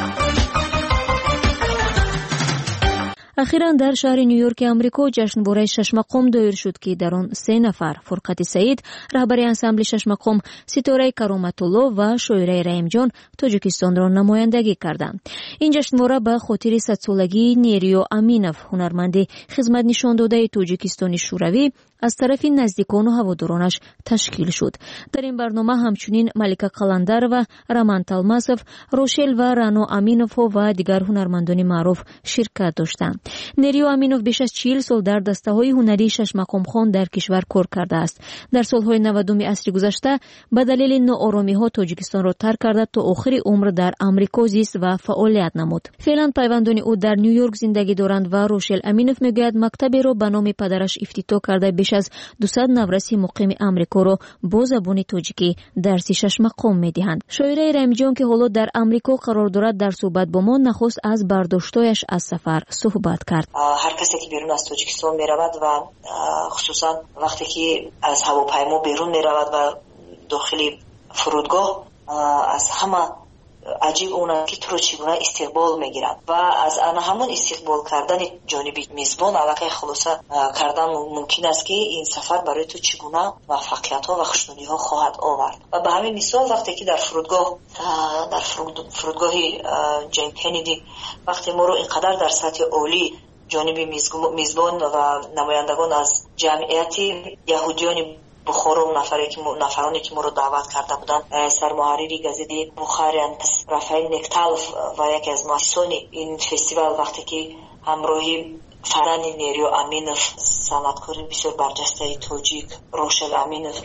اخیراً در شهر نیویورک آمریکا جشنواره شش مقام دایر شد که در آن سه نفر، فرقت سعید رهبر انسامبل شش مقام، ستاره کرامت‌الله و شاعر رحیم جان تاجیکستان را نمایندگی کردند. این جشنواره به خاطر صد سالگی نیریو امینوف، هنرمند خدمت نشان داده تاجیکستان شوروی، از طرف نزدیکان و هوادارانش تشکیل شد. در این برنامه همچنین ملکه قلندر و رمان تلماسوف، روشل و رانو امینوف و دیگر هنرمندان معروف شرکت داشتند. نیریو امینوف بیش از چهل سال در دسته‌های هنری شش مقام خان در کشور کار کرده است. در سالهای نودم عصر گذشته به دلیل ناآرامی‌ها تاجیکستان را ترک کرده تا آخر عمر در آمریکا زیست و فعالیت نمود. فعلا پیوندان او در نیویورک زندگی دارند و روشل امینوف میگوید مکتبی را به نام پدرش افتتاح کرده بیش از دویست نورسی مقیم آمریکا را با زبان تاجیکی درس شش مقام میدهند. شاعر رحیم جان که حالا در آمریکا قرار دارد در صحبت با ما نخست از برداشتایش از سفر صحبت کرد.
هر کسی که بیرون از تاجیکستان می رود و خصوصا وقتی که از هواپیما بیرون می رود و داخل فرودگاه، از همه عجیب اونه که تو رو چگونه استقبال میگیرند و از آن همون استقبال کردن جانبی میزبان علاقه خلاصه کردن ممکن است که این سفر برای تو چگونه موفقیت ها و خوشنودی ها خواهد آورد. و به همین مثال وقتی که در فرودگاه در فرودگاه جین کندی وقتی ما رو اینقدر در سطح عالی جانب میزبان و نمایندگان از جمعیت یهودیان بخارا، نفری که نفرانی که ما رو دعوت کرده بودن، سرمحرری گازده بخاریان رافائل نکتالف و یکی از مؤسسان این فستیوال وقتی که همراهی فران نیریو امینوف، صنعتکار بسیار برجسته تاجیک روشل امینوف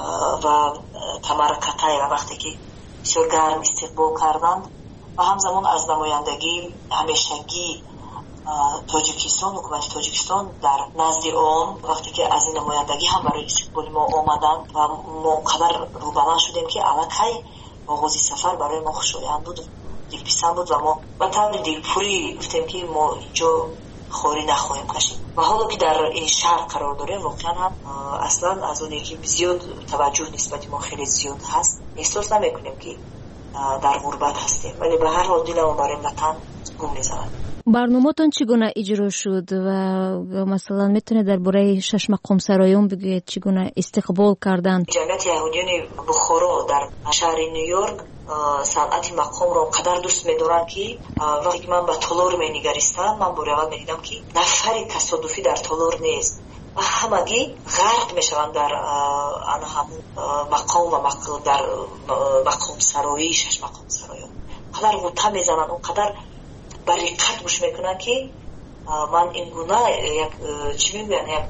و تمارا کاتای وقتی که بسیار گرم استقبال کردند و همزمان از نمایندگی همیشگی تاجیکستان، حکومت تاجیکستان در نزد آن وقتی که از این نمایندگی هم برای استقبال ما آمدند و ما قدر روبران شدیم که الکی آغاز سفر برای ما خوشایند بود، دلپسند بود و ما با طور دلپوری گفتیم که ما اینجا خوری نخواهیم کشید. و حالا که در این شهر قرار داریم واقعا هم اصلا از اونی که زیاد توجه نسبت ما خیلی زیاد هست، احساس نمیکنیم که در غربت هستیم، ولی به هر حال دلمون برای وطن گم میزند.
برنامه‌تون چگونه اجرا شد و مثلا میتونه درباره شش مقام سرایون بگید چگونه استقبال کردن؟
جمعیت یهودیان بخارا در شهر نیویورک صنعت مقام را قدر دوست می‌دارن که وقتی که من به تالار می‌نگریستم من بار اول می‌دیدم که نفری تصادفی در تالار نیست و همگی غرق میشوند در آن همون مقام و مقام در مقام سرایی شش مقام سرایون قدر غوطه میزنن و قدر بریقت گوش میکنن که من این گونه یک چی میگن یک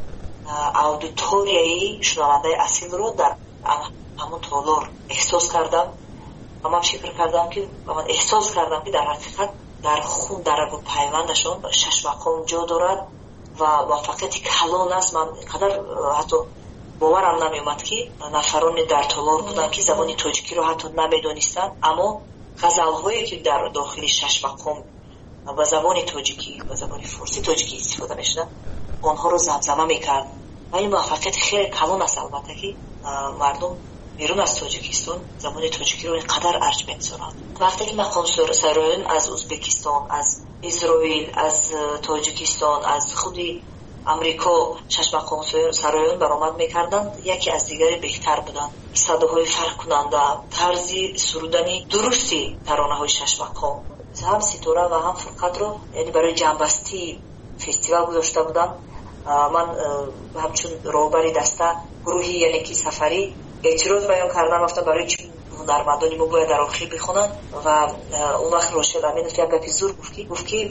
اودیتوریایی شنونده اصیل رو در همون تالار احساس کردم و من فکر کردم که من احساس کردم که در حقیقت در خون در رگ و پیوندشون شش مقام جا دارد و موفقیت کلان است. من قدر حتی باورم نمیومد که نفران در تالار بودن که زبان تاجیکی رو حتی نمیدونستن، اما غزل‌هایی که در داخل شش مقام و زبان تاجیکی و زبان فارسی تاجیکی استفاده میشدن آنها رو زمزمه میکرد و این موفقیت خیلی کلان است. البته که مردم بیرون از تاجیکستان زبان تاجیکی رو اینقدر ارج می‌گذارند. وقتی که مقام سرایون از ازبکستان، از اسرائیل، از تاجیکستان، از خودی امریکا چشمقام سرایان برآمد میکردند یکی از دیگری بهتر بودند. صداهای فرق کننده، طرز سرودنی درستی ترانه های چشمقام، هم سیتوره و هم فرقت رو یعنی برای جنبستی فستیوال گذاشته بودم. من همچون راهبری دسته گروهی یعنی که سفری اعتراض بیان کردم، گفتم برای چی هنرمندانی ما باید در آخری بخونن و اون وقت راشد امینوف یک گپی زور گفت گفت که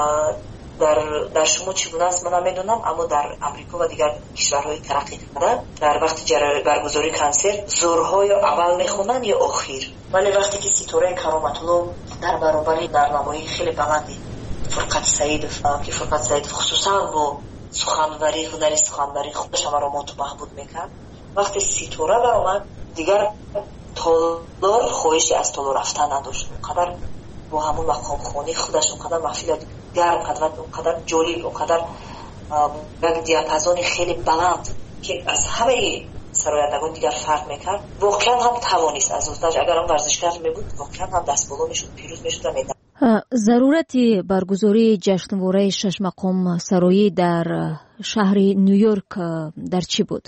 در در شما چگونه است من نمیدونم، اما در امریکا و دیگر کشورهای ترقی کرده در وقت برگزاری کنسرت زورهای اول میخونن یا آخر، ولی وقتی که ستاره کرامت الله در برابر برنامه‌ای خیلی بلندی فرقت سعیدوف که فرقت سعیدوف خصوصا با سخنوری هنری سخنوری خودش ما را محبوب میکرد، وقتی ستاره برآمد دیگر تالار خواهشی از تالار رفتن نداشت. اونقدر با همون مقام خونی خودش اونقدر محفل گرم قدرت اونقدر جالب اونقدر یک دیاپازون خیلی بلند که از همه سرایندگان دیگر فرق میکرد. واقعا هم توانست از اوستاج اگر هم ورزشکار میبود واقعا هم دست بالا میشد، پیروز میشد و میدن.
ضرورت برگزاری جشنواره شش مقام سرایی در شهر نیویورک در چی بود؟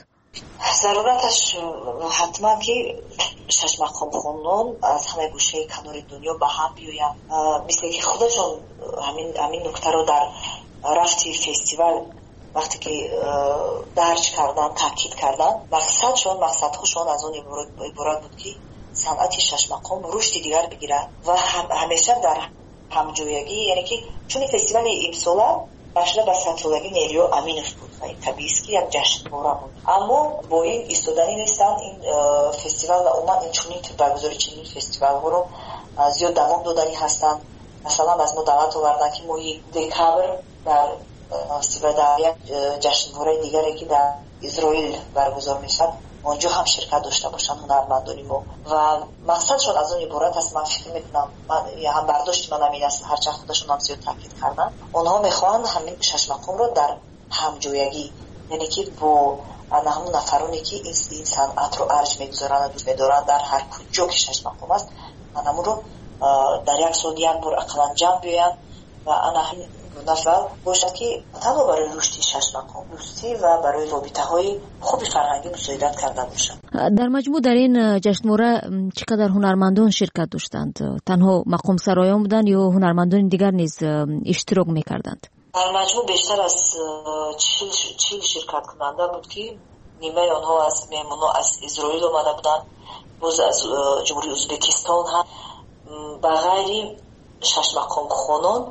ضرورتش حتما که شش مقام خونان از همه گوشه کنار دنیا به هم بیاین، مثل که خودشون همین همین نکته رو در رفتی فستیوال وقتی که درج کردن تاکید کردن، مقصدشون مقصدشون از اون عبارت بود که صنعت شش مقام رشد دیگر بگیرد و هم همیشه در همجویگی، یعنی که چون فستیوال امسال باشده به سطولگی نیلیو امینوف بود و این طبیعی است که یک جشنواره بود، اما با این ایستادنی نیستن این فستیوال و اومد این چونین که برگزاری چنین فستیوال ها رو زیاد دوام دادنی هستن. مثلا از ما دعوت آوردن که ما یک دکابر در سیبه در یک جشنواره دیگری که در اسرائیل برگزار میشد اونجا هم شرکت داشته باشن هنرمندانی ما و مقصدشون از اون عبارت است. من فکر میکنم من هم برداشت من همین است، هرچند خودشون هم زیاد تاکید کردن اونها میخوان همین شش مقام رو در همجویگی، یعنی که با همون نفرانی که این صنعت رو ارج میگذارن و دوست میدارن در هر کجا که شش مقام است همون رو در یک سال یک بار اقلا جمع بیان و انا همین نفر باشد که تنها برای رشد شش مقام دوستی و برای رابطه های خوب فرهنگی مساعدت کرده باشند.
در مجموع در این جشنواره چقدر هنرمندان شرکت داشتند؟ تنها مقام سرایان بودند یا هنرمندان دیگر نیز اشتراک میکردند؟
در مجموع بیشتر از چهل چهل شرکت کننده بود که نیمه آنها از مهمانان از اسرائیل آمده بودند، باز از جمهوری ازبکستان هم به غیر شش مقام خانان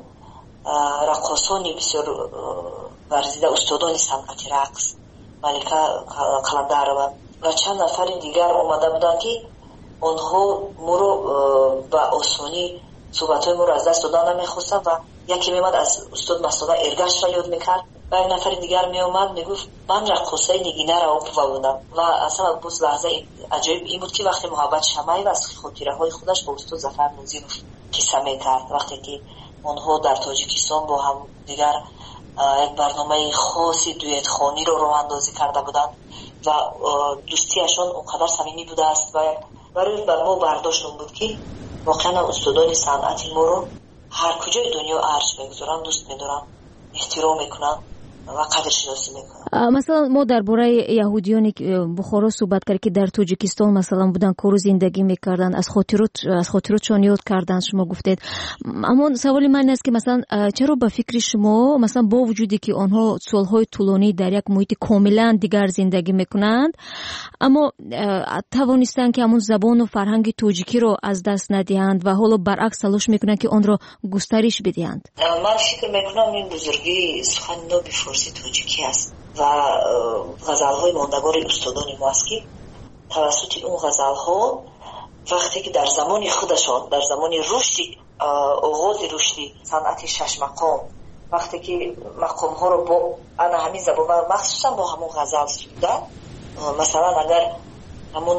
رقاصانی بسیار ورزیده، استادان صنعت رقص ملکه قلندر و چند نفر دیگر آمده بودند که آنها ما رو به آسانی صحبت‌های ما رو از دست دادن نمی‌خواستند و یکی می‌آمد از استاد مثلا ارگش را یاد می‌کرد و یک نفر دیگر می‌آمد میگفت من رقاصه نگینه را آموخته بودم و اصلا باز لحظه عجیب این بود که وقتی محبت شمعی و از خاطره‌های خودش با استاد ظفر نوزینوف قصه می‌کرد وقتی که آنها در تاجیکستان با هم دیگر یک برنامه خاصی دویت خوانی رو راه اندازی کرده بودند و دوستیشون اونقدر صمیمی بوده است و برای بر ما برداشت اون بود که واقعا استادان صنعتی ما رو هر کجای دنیا ارج میگذارن، دوست میدارن، احترام میکنن و قدر شناسی میکنن.
مثلا ما درباره یهودیانی بخارا صحبت کردیم که در تاجیکستان مثلا بودن کارو زندگی میکردن، از خاطرات از خاطراتشون یاد کردن شما گفتید، اما سوالی من است که مثلا چرا به فکر شما مثلا با وجودی که آنها سالهای طولانی در یک محیط کاملا دیگر زندگی میکنند اما توانستن که همون زبان و فرهنگ تاجیکی رو از دست ندهند و حالا برعکس تلاش میکنن که آن را گسترش بدهند؟
من فکر میکنم این بزرگی سخن نو فارسی تاجیکی است و غزل‌های ماندگار استادان ما است که توسط اون غزل‌ها وقتی که در زمان خودشان در زمان رشد آغاز رشد صنعت شش مقام وقتی که مقام‌ها رو با انا همین زبان مخصوصا با همون غزل سرودن، مثلا اگر همون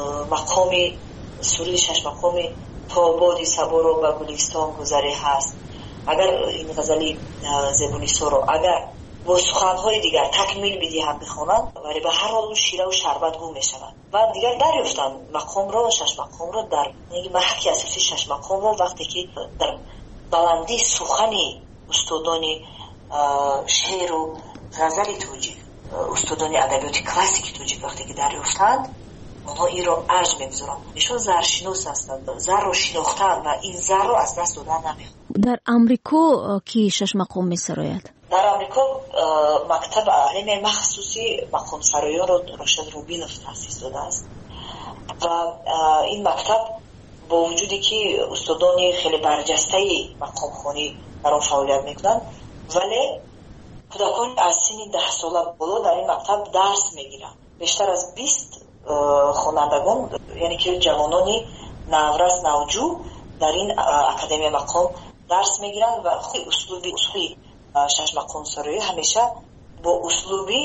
مقامی سرود شش مقامی تا بادی صبا رو به گلستان گذری هست، اگر این غزلی زبونیسا رو اگر با سخنهای دیگر تکمیل بدی هم بخونن ولی به هر حال اون شیره و شربت گم میشن و دیگر دریافتن مقام رو شش مقام رو در یعنی محک اساسی شش مقام رو وقتی که در بلندی سخنی استادان شعر و ғазали тоҷик, устодони адабиёти классики тоҷик вақте ки дарёфтанд, онҳо инро арҷ мегузоранд. Ишон заршинос ҳастанд, зарро шинохтаанд ва ин зарро аз даст додан намехоҳанд.
дар амрико ки шаш мақом месарояд?
дар амрико мактаб алими махсуси мақомсароёнро рошад рубинов таъсис додааст ва ин мактаб бо вуҷуде ки устодони хеле барҷастаи мақомхонӣ дар он фаъолият мекунанд, вале кӯдакони аз синни даҳ сола боло дар ин мактаб дарс мегиранд. бештар аз бист хонандагон, яъне ки ҷавонони наврас навҷӯ дар ин академияи мақом дарс мегиранд ва худи услуби услуби шашмақомсароӣ ҳамеша бо услуби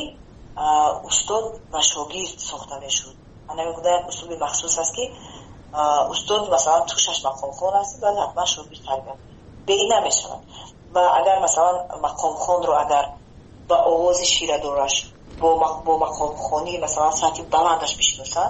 устод ва шогирд сохта мешуд. ман намегӯям услуби махсус аст ки устод масалан ту шашмақомхон ҳасти, баъд ҳатман шогирд тарбият бе ин намешавад. ва агар масалан мақомхонро агар ба овози ширадораш бо мақомхони масалан сатҳи баландаш бишиносанд,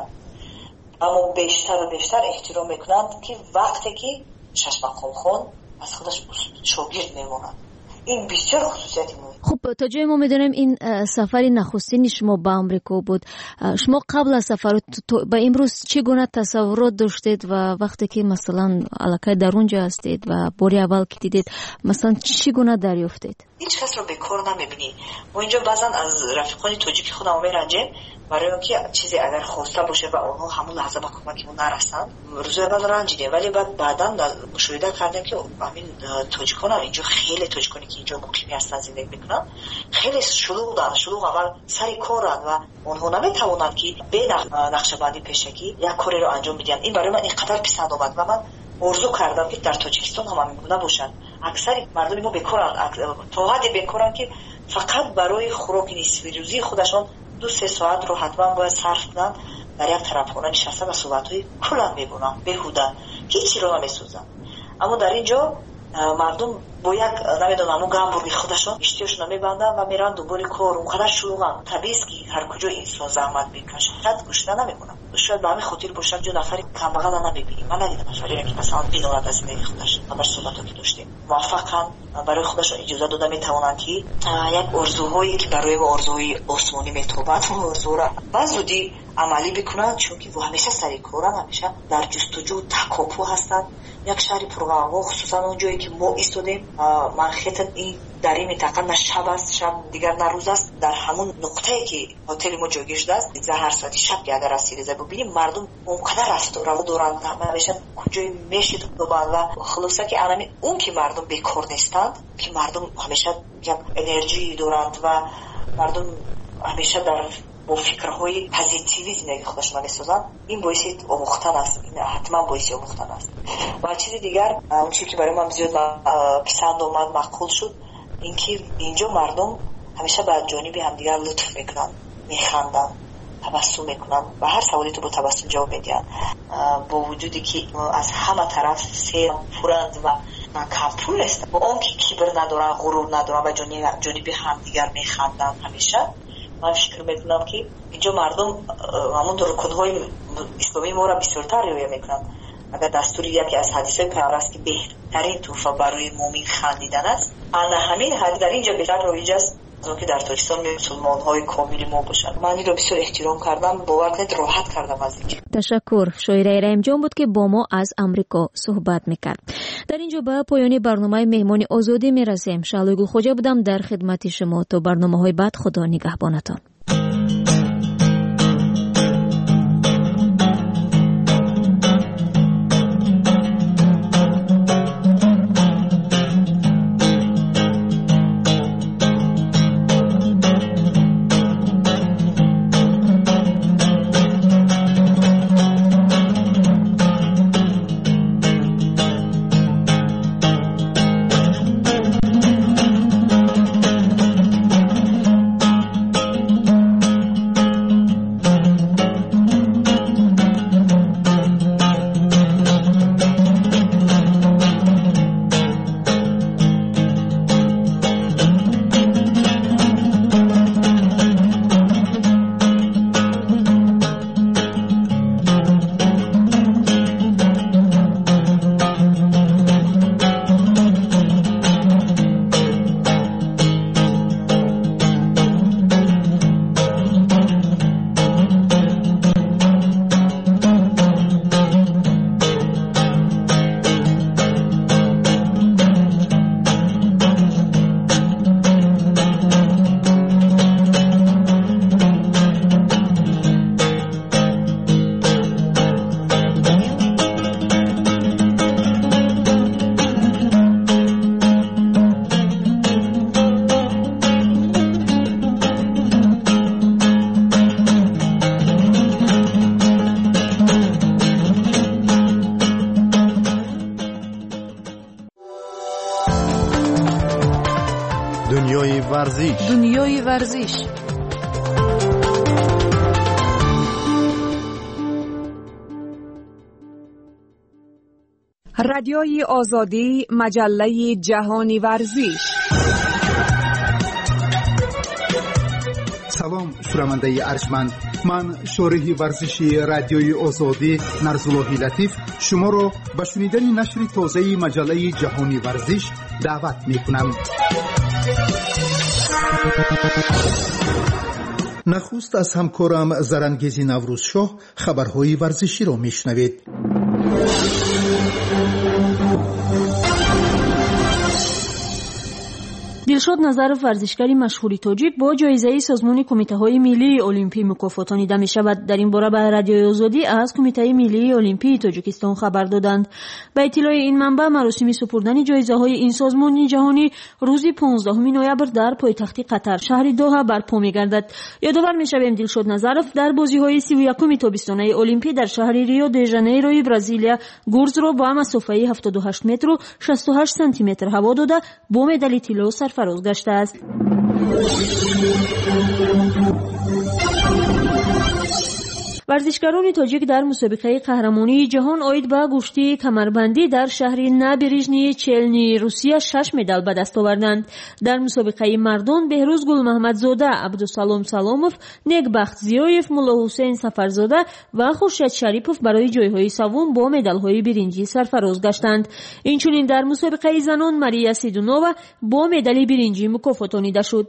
аммо бештару бештар эҳтиром мекунанд ки вақте ки шашмақомхон аз худаш шогирд мемонад. ин бисёр хусусияти муҳим.
خب تا جای ما میدونیم این سفر نخستین شما به آمریکا بود. شما قبل از سفر به امروز چگونه تصورات داشتید و وقتی که مثلا علاقه در اونجا هستید و باری اول که دیدید مثلا چگونه دریافتید؟
هیچ کس رو بیکار نمیبینی. ما اینجا بعضا از رفیقان تاجیک خودمون میرنجیم برای اینکه چیزی اگر خواسته باشه و اونها همون لحظه به کمکمون نرسن، روز اول رنجیدیم، ولی بعد بعدا مشاهده کردیم که همین تاجیکان هم اینجا خیلی تاجیکانی که اینجا مقیمی هستن زندگی میکنن خیلی شلوغن، شلوغ اول سری کارن و اونها نمیتوانند که به نقشه‌بندی پیشگی یک کاری رو انجام بدن. این برای من اینقدر پسند آمد و من آرزو کردم که در تاجیکستان هم همین گونه باشن. اکثر مردم ما بیکارن، تا حدی بیکارن که فقط برای خوراک نصف روزی خودشان دو سه ساعت رو حتما باید صرف کنن در یک طرفخانه نشسته و صحبت‌های کلا میگونن بیهوده، هیچی رو نمیسوزن. اما در اینجا مردم با یک نمیدونم اون گامبورگی خودشون اشتیاشون نمیبندن و میرن دنبال کار. اونقدر شلوغن. طبیعی است که هر کجا انسان زحمت میکشه فقط گشنه نمیمونن. شاید به همین خاطر باشه جو نفری کمبغل نمیبینیم. من ندیدم نفری که مثلا بی‌نواد از زندگی خودش همش صحبت که داشتیم موفقن برای خودشون اجازه داده میتونن که یک آرزوهایی که برای آرزوی آسمانی میتوبند اون آرزو را به زودی عملی بکنن، چون که همیشه سری کارن، همیشه در جستجو تکاپو هستن. یک شهری پرغوغا، خصوصا اون جایی که ما ایستادیم، من خیلی این در این منطقه نه شب است، شب دیگر نه روز است. در همون نقطه‌ای که هتل ما جایگزین شده است، دیگر هر ساعتی شب که اگر رسیده ببینیم مردم اونقدر رفتار رو دارند، همیشه کجای میشید و بالا خلاصه که الان اون که مردم بیکار نیستند، که مردم همیشه یک انرژی دارند و مردم همیشه در با فکرهای پوزیتیوی زندگی خودشون می‌سازن. این باعث آموختن است، این حتما باعث آموختن است. و چیز دیگر اون چیزی که برای من زیاد پسند اومد معقول شد این که اینجا مردم همیشه به جانب همدیگر لطف میکنن، میخندن، تبسم میکنن و هر سوالی تو با تبسم جواب میدن. با وجودی که از همه طرف سیر پرند و کم پول است، با اون که کبر ندارن، غرور ندارن و جانب همدیگر میخندن همیشه. من فکر میکنم که اینجا مردم همون رکنهای اسلامی ما را بسیارتر رعایت میکنن. اگر دستور یکی از حدیث‌های پیامبر است که بهترین تحفه برای مؤمن خندیدن است، انا همین حدیث در اینجا بهتر رایج است از اون که در تاجیکستان مسلمان‌های کامل ما باشند. من این را بسیار احترام کردم، باور کنید راحت کردم از اینجا.
تشکر. شاعره رحیم جان بود که با ما از امریکا صحبت میکرد. در اینجا به پایان برنامه مهمان آزادی میرسیم. شعله گل خوجا بودم در خدمت شما. تا برنامه‌های بعد خدا نگهبانتان.
دنیای ورزش
دنیای ورزش رادیوی آزادی، مجله جهانی ورزش.
سلام شنونده ارجمند، من شارح ورزشی رادیوی آزادی نرزالله لطیف شما را به شنیدن نشر تازه مجله جهانی ورزش دعوت میکنم. نخست از همکارم زرنگیزی نوروزشاه خبرهای ورزشی را میشنوید.
دلشاد نظرов ورزشکاری مشهوری تاجیک با جایزه سازمان کمیته‌های ملی المپی مکافاتانیده می‌شود. در این باره به رادیوی آزادی از کمیته ملی المپی تاجیکستان خبر دادند. به اطلاع این منبع مراسم سپردن جایزه‌های این سازمان جهانی روز پانزدهم نوامبر در پایتخت قطر شهر دوحه برپا می‌گردد. یادآور می‌شویم دلشاد نظرов در بازی‌های سی و یکم تابستانه المپی در شهر ریو دی ژانیروی برزیلیا گرز را با مسافه هفتاد و هشت متر و شصت و هشت سانتی متر هوا داده با مدال طلا سرفراز گشته است. ورزشکاران تاجیک در مسابقه قهرمانی جهان عاید به گشتی کمربندی در شهر نابرژنی چلنی روسیه شش مدال به دست آوردند. در مسابقه مردان بهروز گل محمدزاده، عبدالسلام سلاموف، نگبخت زیایف، ملا حسین سفرزاده و خورشید شریپوف برای جایهای سوم با مدال‌های برنجی سرفراز گشتند. اینچنین در مسابقه زنان ماریا سیدونووا با مدال برنجی مکافاتانیده شد.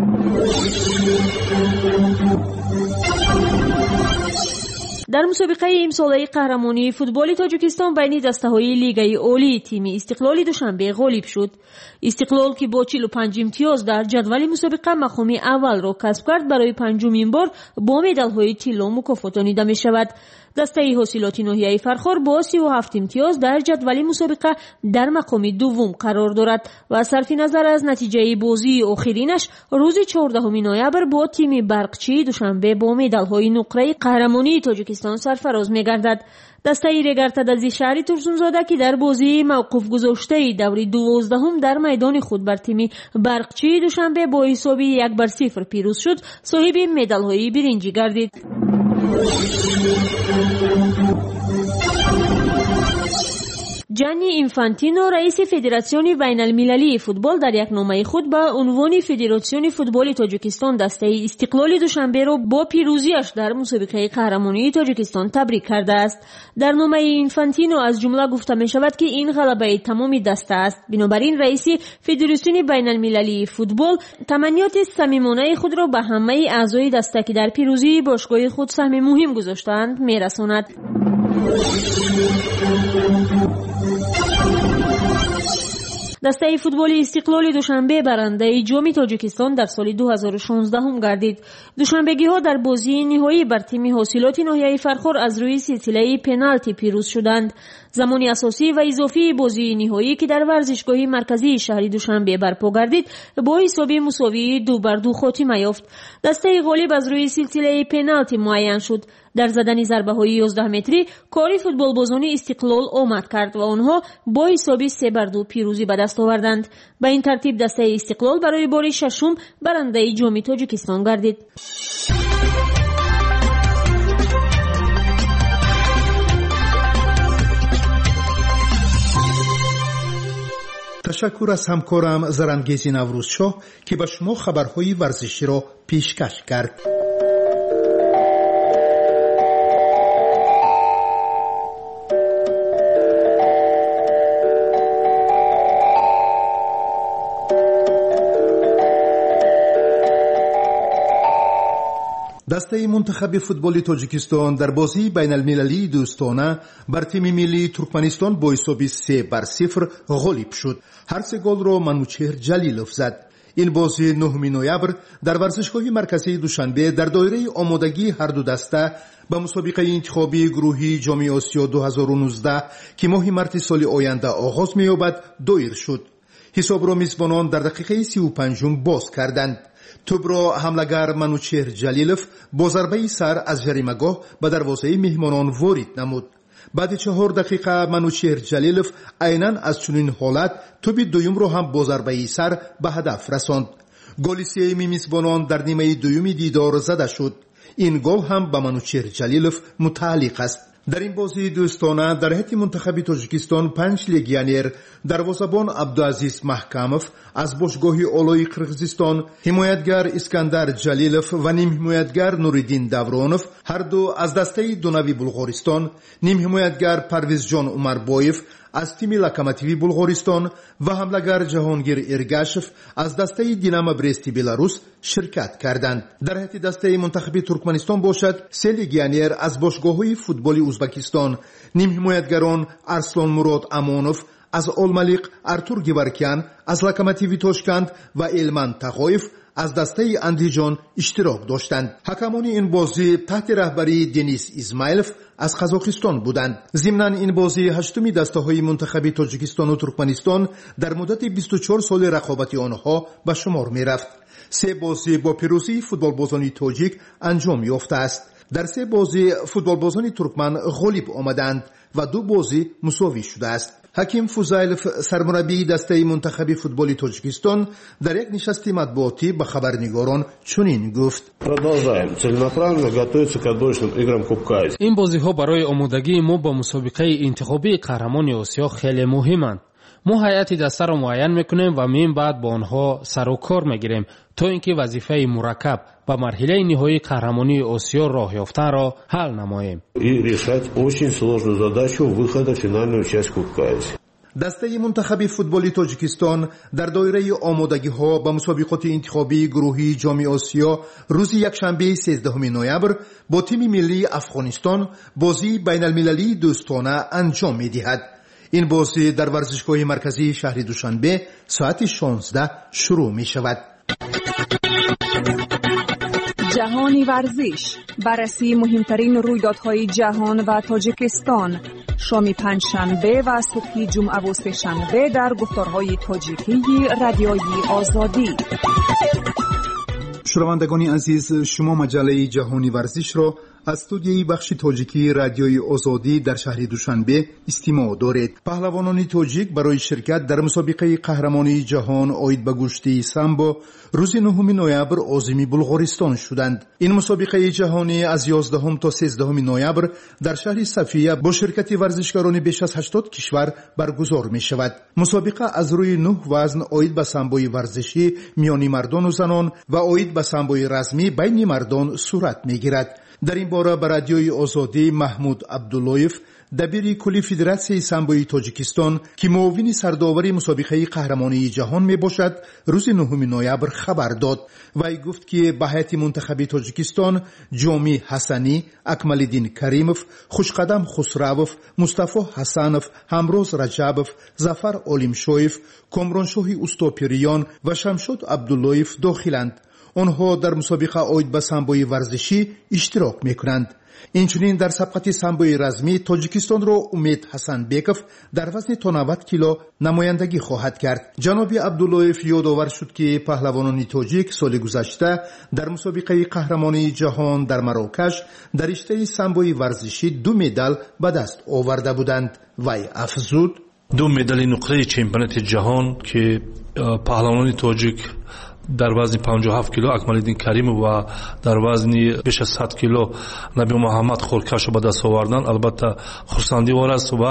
در مسابقه امساله قهرمانی فوتبال تاجیکستان بین دسته‌های لیگ عالی تیم استقلال دوشنبه غالب شد. استقلال که با چهل و پنج امتیاز در جدول مسابقه مقام اول را کسب کرد برای پنجمین بار با مدال‌های طلا مکافاتانیده می‌شود. دسته حاصلات ناحیه فرخار با سی و هفت امتیاز در جدول مسابقه در مقام دوم قرار دارد و صرف نظر از نتیجه بازی آخرینش روز چهاردهم نوامبر با تیم برقچی دوشنبه با مدال‌های نقره قهرمانی تاجیکستان سرفراز می‌گردد. دسته رگرتد از شهر ترسونزاده که در بازی موقوف گذاشته دور دوازدهم در میدان خود بر تیم برقچی دوشنبه با حساب یک بر صفر پیروز شد، صاحب مدال‌های برنجی گردید. جانی اینفانتینو رئیس فدراسیون بین المللی فوتبال در یک نامه خود با عنوان فدراسیون فوتبال تاجیکستان دسته استقلال دوشنبه را با پیروزیش در مسابقه قهرمانی تاجیکستان تبریک کرده است. در نامه اینفانتینو از جمله گفته می شود که این غلبه تمام دسته است. بنابراین رئیس فدراسیون بین المللی فوتبال تمنیات صمیمانه خود را به همه اعضای دسته که در پیروزی باشگاه خود سهم مهم گذاشتند می رساند. دسته فوتبال استقلال دوشنبه برنده جام تاجیکستان در سال دو هزار و شانزده هم گردید. دوشنبگی ها در بازی نهایی بر تیم حاصلات ناحیه فرخار از روی سلسله پنالتی پیروز شدند. زمان اساسی و اضافی بازی نهایی که در ورزشگاه مرکزی شهر دوشنبه برپا گردید با حساب مساوی دو بر دو خاتمه یافت. دسته غالب از روی سلسله پنالتی معین شد. در زدن ضربه های یازده متری کاری فوتبال بازان استقلال آمد کرد و آنها با حساب سه بر دو پیروزی به دست آوردند. به این ترتیب دسته استقلال برای بار ششم برنده جام تاجیکستان گردید.
تشکر از همکارم زرنگیزی نوروزشاه که به شما خبرهای ورزشی را پیشکش کرد. دسته منتخب فوتبال تاجیکستان در بازی بین المللی دوستانه بر تیم ملی ترکمنستان با حساب سه بر صفر غالب شد. هر سه گل را منوچهر جلیلوف زد. این بازی نهم نوامبر در ورزشگاه مرکزی دوشنبه در دایره آمادگی هر دو دسته به مسابقه انتخابی گروهی جام آسیا دو هزار و نوزده که ماه مارس سال آینده آغاز می‌یابد دایر شد. حساب را میزبانان در دقیقه سی و پنجم باز کردند. توپ را حمله‌گر منوچهر جلیلوف با ضربه سر از جریمه‌گاه به دروازه مهمانان وارد نمود. баъди чаҳор дақиқа Манучер Ҷалилов айнан аз чунин ҳолат тӯби дуюмро ҳам бо зарбаи сар ба ҳадаф расонд. голи сеюми мизбонон дар нимаи дуюми дидор зада шуд. ин гол ҳам ба Манучер Ҷалилов мутааллиқ аст. дар ин бозии дӯстона дар ҳайати мунтахаби Тоҷикистон панҷ легионер дарвозабон Абдуазиз Маҳкамов аз бошгоҳи олои Қирғизистон, ҳимоятгар Искандар Ҷалилов ва нимҳимоятгар Нуриддин Давронов ҳарду аз дастаи дунави Булғористон, нимҳимоятгар Парвизҷон Умарбоев аз тими Локомотиви Булғористон ва ҳамлагар Ҷаҳонгир Эргашев аз дастаи Динамо Брести Беларус ширкат карданд. дар ҳайати дастаи мунтахаби Туркманистон бошад се легионер аз бошгоҳҳои футболи Узбекистон, нимҳимоятгарон Арслон Мурод Амонов аз Олмалиқ, Артур Геваркян аз Локомотиви Тошканд ва Элман Тағоев аз дастаи Андиҷон иштирок доштанд. ҳакамони ин бозӣ таҳти раҳбарии Денис Измайлов аз Қазоқистон буданд. зимнан ин бозӣ ҳаштуми дастаҳои мунтахаби Тоҷикистону Туркманистон дар муддати бисту чор соли рақобати онҳо ба шумор мерафт. се бозӣ бо пирӯзии футболбозони тоҷик анҷом ёфтааст. дар се бозӣ футболбозони туркман ғолиб омаданд ва ду бозӣ мусовӣ шудааст. ҳаким Фузайлов, сармураббии дастаи мунтахаби футболи Тоҷикистон, дар як нишасти матбуотӣ ба хабарнигорон чунин гуфт:
продолжаем целенаправленно готовиться к отборочным играм Кубка Азии.
ин бозиҳо барои омодагии мо ба мусобиқаи интихобии қаҳрамони Осиё хеле муҳиманд. мо ҳайати дастаро муайян мекунем ва мин баъд бо онҳо сару кор мегирем то ин ки вазифаи мураккаб ба марҳилаи ниҳоии қаҳрамонии Осиё роҳ ёфтанро ҳал намоем
и решать очень сложную задачу выхода в финальную часть Кубка Азии.
дастаи мунтахаби футболи Тоҷикистон дар доираи омодагиҳо ба мусобиқоти интихобии гурӯҳии ҷоми Осиё рӯзи якшанбеи сездаҳуми ноябр бо тими миллии Афғонистон бозии байналмилалии дӯстона анҷом медиҳад. ин бозӣ дар варзишгоҳи марказии шаҳри Душанбе соати шонздаҳ шурӯъ мешавад.
ҷаҳони варзиш, баррасии муҳимтарин рӯйдодҳои ҷаҳон ва Тоҷикистон. шоми панҷшанбе ва субҳи ҷумъаву сешанбе дар гуфторҳои тоҷикии радиои Озодӣ.
шунавандагони азиз, шумо маҷалаи ҷаҳони варзишро аз студияи бахши тоҷикии радиои Озодӣ дар шаҳри Душанбе истимоъ доред. паҳлавонони тоҷик барои ширкат дар мусобиқаи қаҳрамонии ҷаҳон оид ба гӯштии самбо рӯзи нӯҳуми ноябр озими Булғористон шуданд. ин мусобиқаи ҷаҳонӣ аз ёздаҳум то сенздаҳуми ноябр дар шаҳри София бо ширкати варзишгарони беш аз ҳаштод кишвар баргузор мешавад. мусобиқа аз рӯи нӯҳ вазн оид ба самбои варзишӣ миёни мардону занон ва оид ба самбои размӣ байни мардон сурат мегирад. дар ин бора ба радиои Озодӣ Маҳмуд Абдуллоев, дабири кулли Федератсияи самбои Тоҷикистон, ки муовини сардовари мусобиқаи қаҳрамонии ҷаҳон мебошад, рӯзи нӯҳуми ноябр хабар дод. вай гуфт ки ба ҳайати мунтахаби Тоҷикистон Ҷоми Ҳасанӣ, Акмалиддин Каримов, Хушқадам Хусравов, Мустафо Ҳасанов, Ҳамроз Раҷабов, Зафар Олимшоев, Комроншоҳи Устопириён ва Шамшод Абдуллоев дохиланд. онҳо дар мусобиқа оид ба самбои варзишӣ иштирок мекунанд. инчунин дар сабқати самбои размӣ Тоҷикистонро Умед Ҳасанбеков дар вазни то навад кило намояндагӣ хоҳад кард. ҷаноби Абдуллоев ёдовар шуд ки паҳлавонони тоҷик соли гузашта дар мусобиқаи қаҳрамонии ҷаҳон дар Марокаш дар риштаи самбои варзишӣ ду медал ба даст оварда буданд. вай афзуд:
ду медали нуқраи чемпионати ҷаҳон ки паҳлавонони тоҷик дар вазни панҷоҳу ҳафт кило Акмалиддин Каримов ва дар вазни беш аз сад кило Наби Муҳаммад Хуркашро ба даст овардан албатта хурсандивор аст ва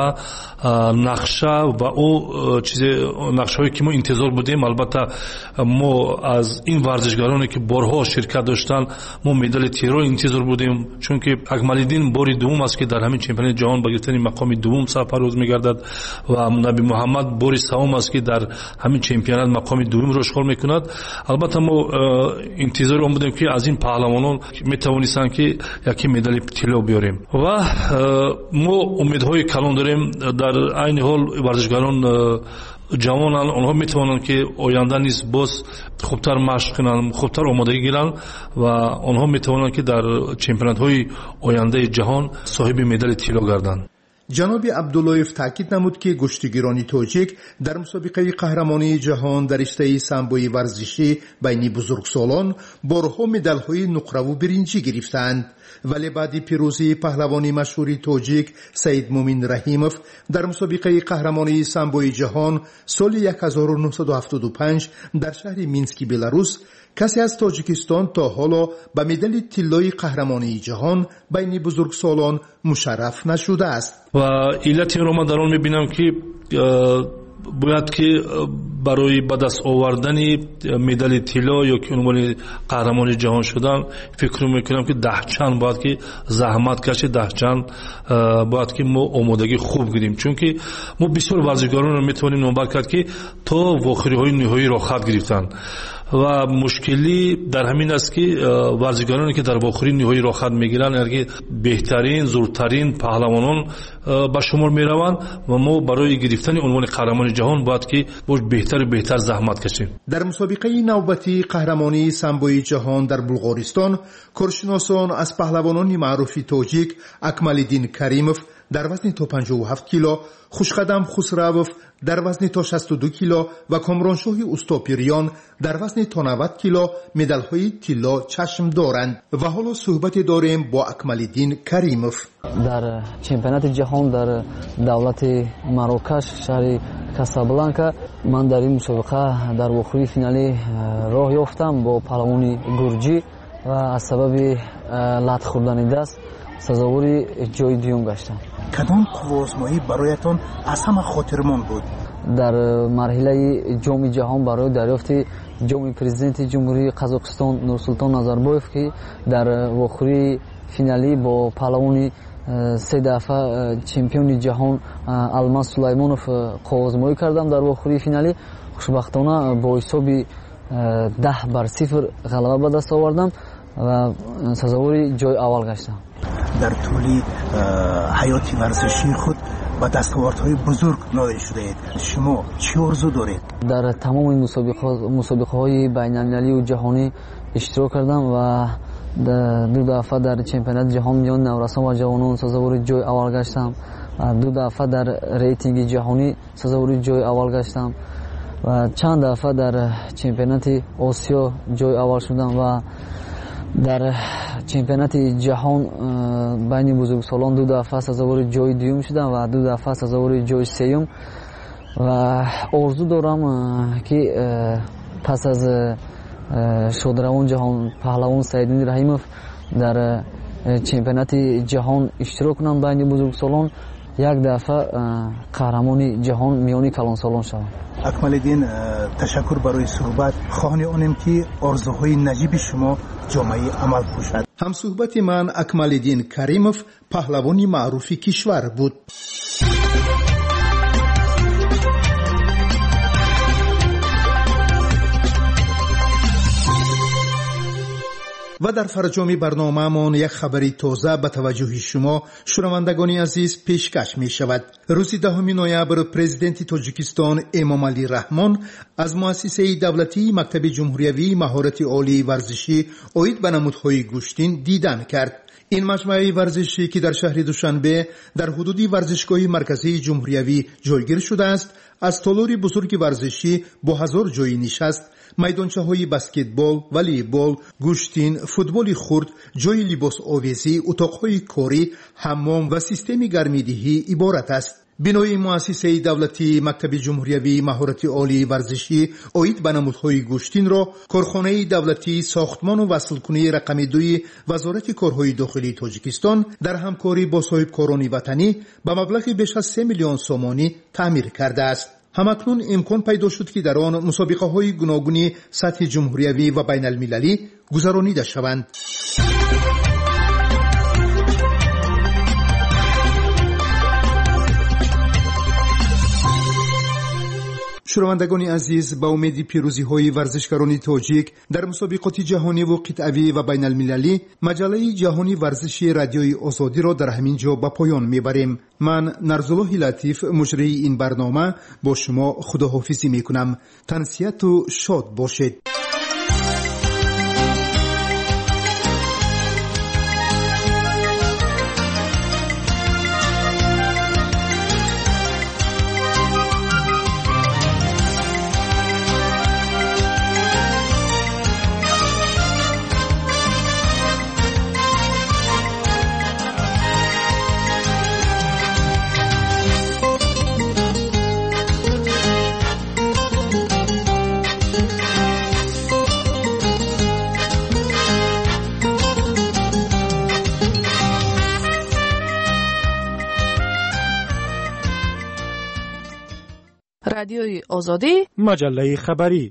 нақша ва ӯ чизе нақшаҳое ки мо интизор будем. албатта мо аз ин варзишгароне ки борҳо ширкат доштанд мо медали тиҳро интизор будем, чунки Акмалиддин бори дуввум аст ки дар ҳамин чемпионати ҷаҳон ба гирифтани мақоми дуввум сарфароз мегардад ва Наби Муҳаммад бори савум аст ки дар ҳамин чемпионат мақоми дуввумро ишғол мекунад. албатта мо интизор он будем ки аз ин паҳлавонон метавонистанд ки яке медали тилло биёрем ва мо умедҳои калон дорем. дар айни ҳол варзишгарон ҷавонанд, онҳо метавонанд ки оянда низ боз хубтар машқ кунанд, хубтар омодагӣ гиранд ва онҳо метавонанд ки дар чемпионатҳои ояндаи ҷаҳон соҳиби медали тилло гарданд.
جناب عبداللهیف تاکید نمود که گشتیگیران تاجیک در مسابقه قهرمانی جهان در رشته سامبوی ورزشی بین بزرگسالان بارها مدال‌های نقره و برنجی گرفتند، ولی بعد پیروزی پهلوانی مشهور تاجیک سید مومن رحیموف در مسابقه قهرمانی سامبوی جهان سال هزار و نهصد و هفتاد و پنج در شهر مینسک بلاروس، کسی از تاجیکستان تا حالا به مدال طلای قهرمانی جهان بین بزرگسالان مشرف نشده است.
و علت این رو من در آن میبینم که باید که برای به دست آوردن مدال طلا یا که عنوان قهرمان جهان شدن فکر میکنم که ده چند باید که زحمت کشید، ده چند باید که ما آمادگی خوب گیریم، چون که ما بسیار ورزشکاران رو میتونیم نمبر کرد که تا واخری های نهایی را خط گرفتن و مشکلی در همین است که ورزشکارانی که در واخری نهایی را خط میگیرن اگر بهترین زورترین پهلوانان به شمار میروند و ما برای گرفتن عنوان قهرمان جهان باید که باش بهتر و بهتر زحمت کشیم.
در مسابقه نوبتی قهرمانی سامبوی جهان در بلغارستان، کارشناسان از پهلوانان معروف تاجیک اکمالدین کریموف در وزن تا پنجاه و هفت کیلو، خوشقدم خسروف در وزن تا شصت و دو کیلو و کامرانشاه استاپیریان در وزن تا نود کیلو مدال‌های طلا چشم دارند. و حالا صحبت داریم با اکمالدین کریموف.
در چمپیونات جهان در دولت مراکش شهر کاسابلانکا من در این مسابقه در واخری فینالی راه یافتم با پهلوانی گرجی و از سبب لط خوردن دست سزاواری جای دوم گشتم.
کدام قوازمایی برایتان از همه خاطرمند بود؟
در مرحله جام جهان برای دریافت جام پرزیدنت جمهوری قزاقستان نورسولطان نظربایف که در واخری فینالی با پهلوانی سه دفعه چمپیون جهان الماس سلیمانوف قوازمایی کردم. در واخری فینالی خوشبختانه با حساب ده بر صفر غلبه به دست آوردم و سزاواری جای اول گشتم.
در طول حیات ورزشی خود با دستاوردهای بزرگ نائل شده اید. شما چی آرزو دارید؟
در تمام مسابقه مسابقه های بین المللی و جهانی اشتراک کردم و دو دفعه در چمپیونات جهان میان نورسان و جوانان سزاواری جای اول گشتم و دو دفعه در ریتینگ جهانی سزاواری جای اول گشتم و چند دفعه در چمپیونات آسیا جای اول شدم و در چمپیونات جهان بین بزرگسالان دو دفعه سزاوار جای دوم شدم و دو دفعه سزاوار جای سوم و آرزو دارم که پس از شادروان جهان پهلوان سید مومن رحیموف در چمپیونات جهان اشتراک کنم بین بزرگسالان یک دفعه قهرمان جهان میانی کلانسالان شوم.
اکمالدین تشکر برای صحبت. خواهان آنیم که آرزوهای نجیب شما جامعه عمل پوشد. هم صحبت من اکمالدین کریموف پهلوانی معروف کشور بود. و در فرجام برنامه‌مان یک خبری تازه به توجه شما شنوندگان عزیز پیشکش می شود. روز دهم نوامبر پرزیدنت تاجیکستان امامعلی رحمان از مؤسسه دولتی مکتب جمهوری مهارت عالی ورزشی عاید به نمودهای گوشتین دیدن کرد. این مجمع ورزشی که در شهر دوشنبه در حدود ورزشگاه مرکزی جمهوری جایگیر شده است، از تالار بزرگ ورزشی با هزار جای نشست، میدانچه های بسکتبال، والیبال، گوشتین، فوتبال خرد، جای لباس آویزی، اتاقهای کاری، حمام و سیستم گرمیدهی عبارت است. بنای مؤسسه دولتی مکتب جمهوری مهارت عالی ورزشی عاید به نمودهای گوشتین را کارخانه دولتی ساختمان و وصلکنی رقم دوی وزارت کارهای داخلی تاجیکستان در همکاری با صاحبکاران وطنی به مبلغ بیش از سه میلیون سومانی تعمیر کرده است. همکنون امکان پیدا شد که در آن مسابقه های گوناگون سطح جمهوری و بین المللی گذرانیده شوند. شنوندگان عزیز، با امید پیروزی های ورزشکاران تاجیک در مسابقات جهانی و قطعی و بین المللی، مجله جهانی ورزشی رادیوی آزادی را در همین جا به پایان میبریم. من نرزالله لطیف مجری این برنامه با شما خداحافظی میکنم. تنسیت و شاد باشید.
رادیوی آزادی،
مجله خبری.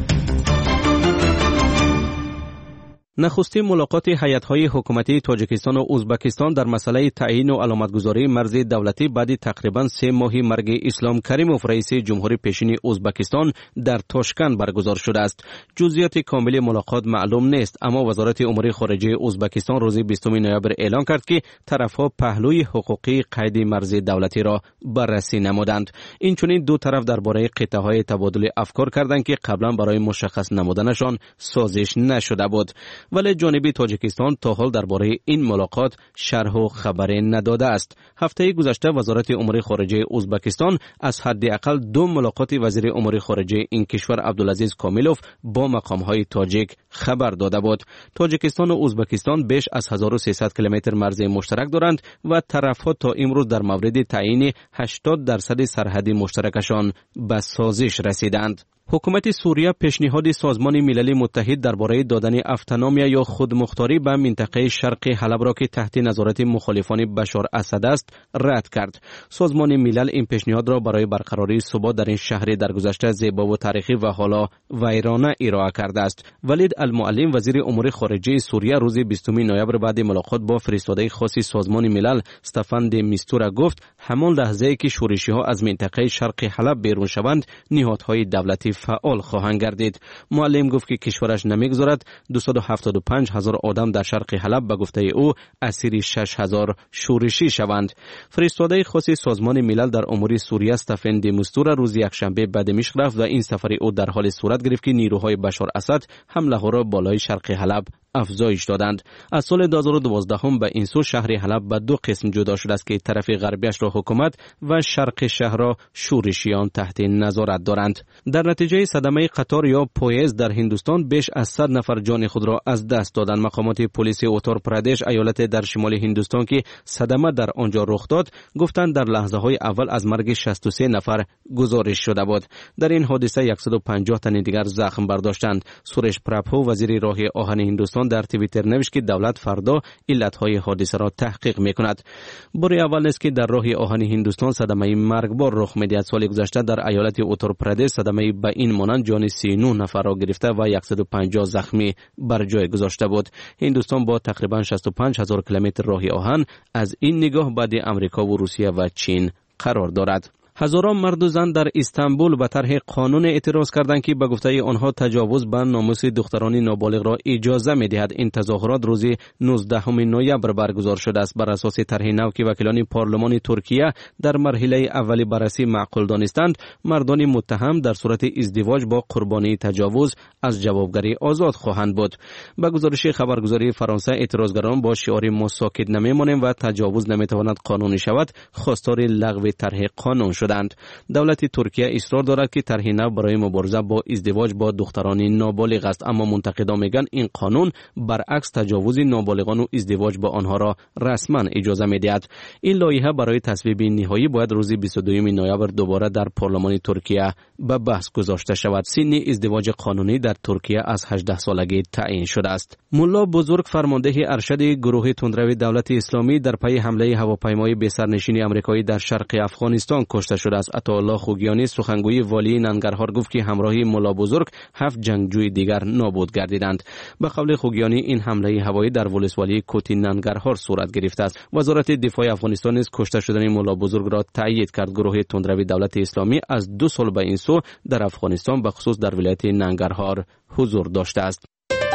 نخستین ملاقات هیئت‌های حکومتی تاجیکستان و ازبکستان در مسئله تعیین و علامتگذاری مرز دولتی بعد تقریباً سه ماهی مرگ اسلام کریموف رئیس جمهوری پیشین ازبکستان در تاشکند برگزار شده است. جزئیات کامل ملاقات معلوم نیست، اما وزارت امور خارجه ازبکستان روز بیستم نوامبر اعلام کرد که طرف‌ها پهلوی حقوقی قید مرز دولتی را بررسی نمودند. اینچنین دو طرف درباره قطعه‌های تبادل افکار کردند که قبلا برای مشخص نمودنشان سازش نشده بود. ولی جانب تاجیکستان تا حال درباره این ملاقات شرح و خبری نداده است. هفته گذشته وزارت امور خارجه ازبکستان از حداقل دو ملاقات وزیر امور خارجه این کشور عبدالعزیز کامیلوف با مقام‌های تاجیک خبر داده بود. تاجیکستان و ازبکستان بیش از هزار و سیصد کیلومتر مرز مشترک دارند و طرف‌ها تا امروز در مورد تعیین هشتاد درصد سرحدی مشترکشان به سازش رسیدند. حکومت سوریه پیشنهاد سازمان ملل متحد درباره دادن اتونومی یا خودمختاری به منطقه شرق حلب را که تحت نظارت مخالفان بشار اسد است رد کرد. سازمان ملل این پیشنهاد را برای برقراری ثبات در این شهر درگذشته زیبا و تاریخی و حالا ویرانه ارائه کرده است. ولید المعلم وزیر امور خارجه سوریه روز بیستم نوامبر بعد ملاقات با فرستاده خاص سازمان ملل استفان د میستورا گفت همان لحظه‌ای که شورشی‌ها از منطقه شرق حلب بیرون شوند نهادهای دولتی فعال خواهند گردید. معلم گفت که کشورش نمیگذارد دویست و هفتاد و پنج هزار آدم در شرق حلب به گفته او اسیر شش هزار شورشی شوند. فرستاده خاص سازمان ملل در امور سوریه استفان د میستورا روز یکشنبه به دمشق رفت و این سفر او در حال صورت گرفت که نیروهای بشار اسد حمله ها را بالای شرق حلب افزایش دادند. از سال دو هزار و دوازده هم به این سو شهر حلب به دو قسم جدا شده است که طرف غربیش را حکومت و شرق شهر را شورشیان تحت نظارت دارند. در نتیجه صدمه قطار یا پویز در هندوستان بیش از صد نفر جان خود را از دست دادند. مقامات پلیس اوتار پردیش ایالت در شمال هندوستان که صدمه در آنجا رخ داد گفتند در لحظه های اول از مرگ شصت و سه نفر گزارش شده بود. در این حادثه صد و پنجاه تن دیگر زخم برداشتند. سورش پرابهو وزیر راه آهن هندوستان در توییتر نوشت که دولت فردا علتهای حادثه را تحقیق میکند. بار اول است که در راه آهن هندوستان صدمه مرگبار رخ میدهد. سال گذشته در ایالت اتر پردیش صدمه به این مانند جان سی و نه نفر را گرفته و صد و پنجاه زخمی بر جای گذاشته بود. هندوستان با تقریبا شصت و پنج هزار کیلومتر راه آهن از این نگاه بعد امریکا و روسیه و چین قرار دارد. هزاران مرد و زن در استانبول به طرح قانون اعتراض کردند که به گفته آنها تجاوز به ناموس دختران نابالغ را اجازه می‌دهد. این تظاهرات روز نوزدهم نوامبر برگزار شده است. بر اساس طرح نو که وکیلان پارلمان ترکیه در مرحله اولی بررسی معقول دانستند، مردان متهم در صورت ازدواج با قربانی تجاوز از جوابگری آزاد خواهند بود. به گزارش خبرگزاری فرانسه اعتراضگران با شعار ما ساکت نمی‌مانیم و تجاوز نمی‌تواند قانونی شود خواستار لغو طرح قانون شدند. دولت ترکیه اصرار دارد که طرح نو برای مبارزه با ازدواج با دختران نابالغ است، اما منتقدان میگن این قانون برعکس تجاوز نابالغان و ازدواج با آنها را رسما اجازه میدهد. این لایحه برای تصویب نهایی باید روز بیست و دوم نوامبر دوباره در پارلمان ترکیه به بحث گذاشته شود. سن ازدواج قانونی در ترکیه از هجده سالگی تعیین شده است. ملا بزرگ فرمانده ارشد گروه تندروی دولت اسلامی در پی حمله هواپیمای بی سرنشین آمریکایی در شرق افغانستان کشته شده است. عطاالله خوگیانی سخنگوی والی ننگرهار گفت که همراهی ملا بزرگ هفت جنگجوی دیگر نابود گردیدند. به قول خوگیانی این حمله هوایی در ولسوالی کوتی ننگرهار صورت گرفته است. وزارت دفاع افغانستان نیز کشته شدن ملا بزرگ را تایید کرد. گروه تندروی دولت اسلامی از دو سال به این سو در افغانستان به خصوص در ولایت ننگرهار حضور داشته است.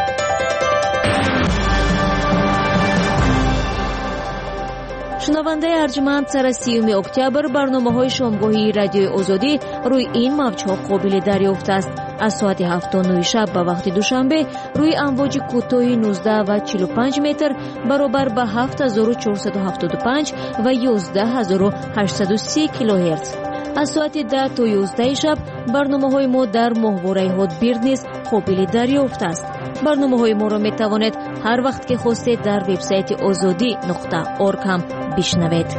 شنونده ارجمند، سر سیوم اکتبر برنامه‌های شامگاهی رادیوی آزادی روی این موج‌ها قابل دریافت است. از ساعت هفت و نه شب به وقت دوشنبه روی امواج کوتاه نوزده و چهل و پنج متر برابر به هفت هزار و چهارصد و هفتاد و پنج و یازده هزار و هشتصد و سی کیلوهرتز. از ساعت ده تا یازده شب برنامه‌های ما در ماهواره هاتبیرد نیز قابل دریافت است. برنامه‌های ما را می‌توانید هر وقت که خواستید در وبسایت آزادی نقطه اورگ هم بشنوید.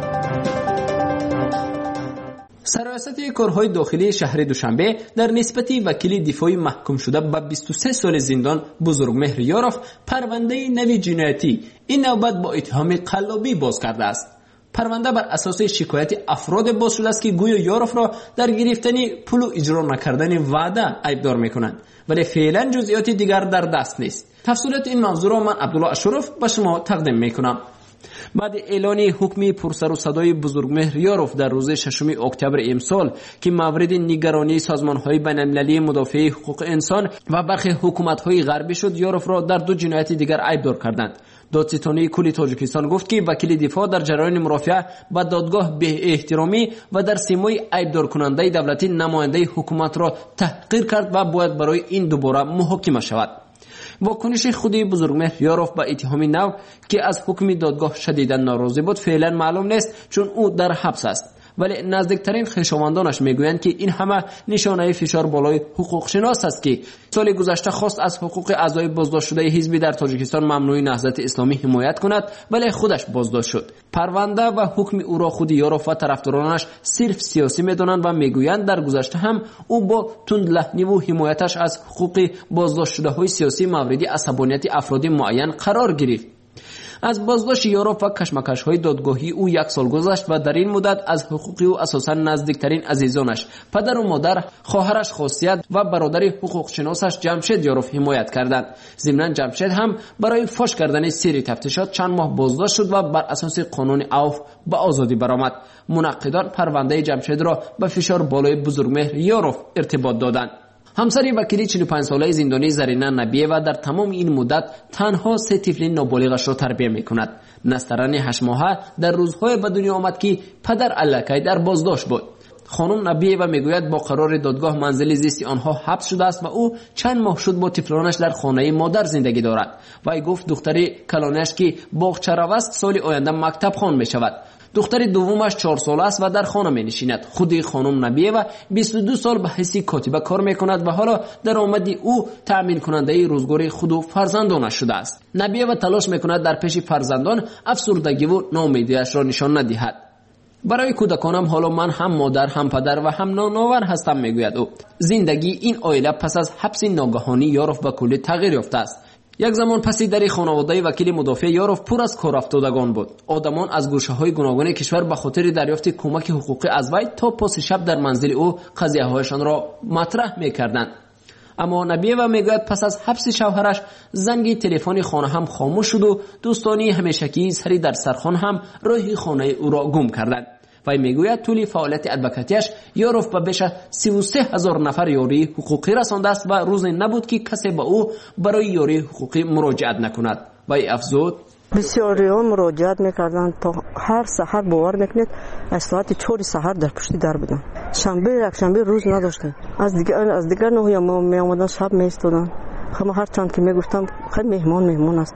سرایست کارهای داخلی شهر دوشنبه در نسبت وکیل دفاعی محکوم شده به بیست و سه سال زندان بزرگمهر یاروف پرونده نوی جنایتی این نوبت با اتهام قلابی باز کرده است. پرونده بر اساس شکایت افراد باز شده است که گویا یاروف را در گرفتن پول و اجرا نکردن وعده ایبدار میکنند، ولی فعلا جزئیات دیگر در دست نیست. تفصیلات این موضوع را من عبدالله اشرف به شما تقدیم میکنم. بعد اعلان حکم پرسر و صدای بزرگمهر یاروف در روز ششم اکتبر امسال که مورد نگرانی سازمان‌های بین‌المللی مدافع حقوق انسان و برخی حکومت‌های غربی شد، یاروف را در دو جنایت دیگر ایبدار کردند. دادستانی کل تاجیکستان گفت که وکیل دفاع در جریان مرافعه با دادگاه به احترامی و در سیمای ایبدار کننده دولتی نماینده حکومت را تحقیر کرد و باید برای این دوباره محاکمه شود. واکنش خودی بزرگمهر یاروف با اتهام نو که از حکم دادگاه شدیداً ناراضی بود فعلا معلوم نیست، چون او در حبس است. ولی نزدیکترین خویشاوندانش میگویند که این همه نشانه فشار بالای حقوق شناس است که سال گذشته خواست از حقوق اعضای بازداشت شده حزبی در تاجیکستان ممنوع نهضت اسلامی حمایت کند، ولی خودش بازداشت شد. پرونده و حکم او را خود یاروف و طرفدارانش صرف سیاسی میدانند و میگویند در گذشته هم او با تندلهنی و حمایتش از حقوق بازداشت شده های سیاسی مورد عصبانیت افراد معین قرار گرفت. از بازداشت یاروف و کشمکش های دادگاهی او یک سال گذشت و در این مدت از حقوقی او اساساً نزدیکترین عزیزانش، پدر و مادر، خواهرش خاصیت و برادر حقوق شناسش جمشید یاروف حمایت کردند. ضمناً جمشید هم برای فاش کردن سری تفتیشات چند ماه بازداشت شد و بر اساس قانون عفو به آزادی برآمد. منقدان پرونده جمشید را به فشار بالای بزرگمهر یاروف ارتباط دادند. همسر وکیل چهل و پنج ساله زندانی زرینه نبیه و در تمام این مدت تنها سه طفل نابالغش را تربیت میکند. نسترن هشت ماهه در روزهای به دنیا آمد که پدر الکی در بازداشت بود. خانم نبیه و میگوید با قرار دادگاه منزل زیستی آنها حبس شده است و او چند ماه شد با طفلانش در خانه مادر زندگی دارد. و گفت دختری کلانش که باغچه رو است سال آینده مکتب خوان می شود. دختر دومش چهار ساله است و در خانه می نشیند. خودی خانم نبیه و بیست و دو سال به حیث کاتبه کار می کند و حالا درآمدی او تأمین کننده روزگار خود و فرزندانش شده است. نبیه و تلاش می کند در پیش فرزندان افسردگی و ناامیدیش را نشان ندهد. برای کودکانم حالا من هم مادر هم پدر و هم نانآور هستم میگوید او. زندگی این عائله پس از حبس ناگهانی یاروف به کلی تغییر یافته است. یک زمان پسی در خانواده وکیل مدافع یاروف پر از کار افتادگان بود. آدمان از گوشه‌های گوناگون کشور به خاطر دریافت کمک حقوقی از وی تا پاس شب در منزل او قضیه‌هایشان را مطرح می‌کردند. اما نبیه و میگوید پس از حبس شوهرش زنگ تلفن خانه هم خاموش شد و دوستانی همیشگی سری در سرخان هم راه خانه او را گم کردند. و میگوید طول فعالیت ادوکاتیش یاروف به بیش از سی و سه هزار نفر یاری حقوقی رسانده است و روزی نبود که کسی به او برای یاری حقوقی مراجعت نکند. و افزود
بسیاری ها مراجعت میکردند تا هر سحر باور میکنید از ساعت چهار سحر در پشت در بودن. شنبه یک شنبه روز نداشتن. از دیگر از دیگر نه ما می آمدن شب می ایستادن. خب هر چند که میگفتم خیلی مهمان مهمان است.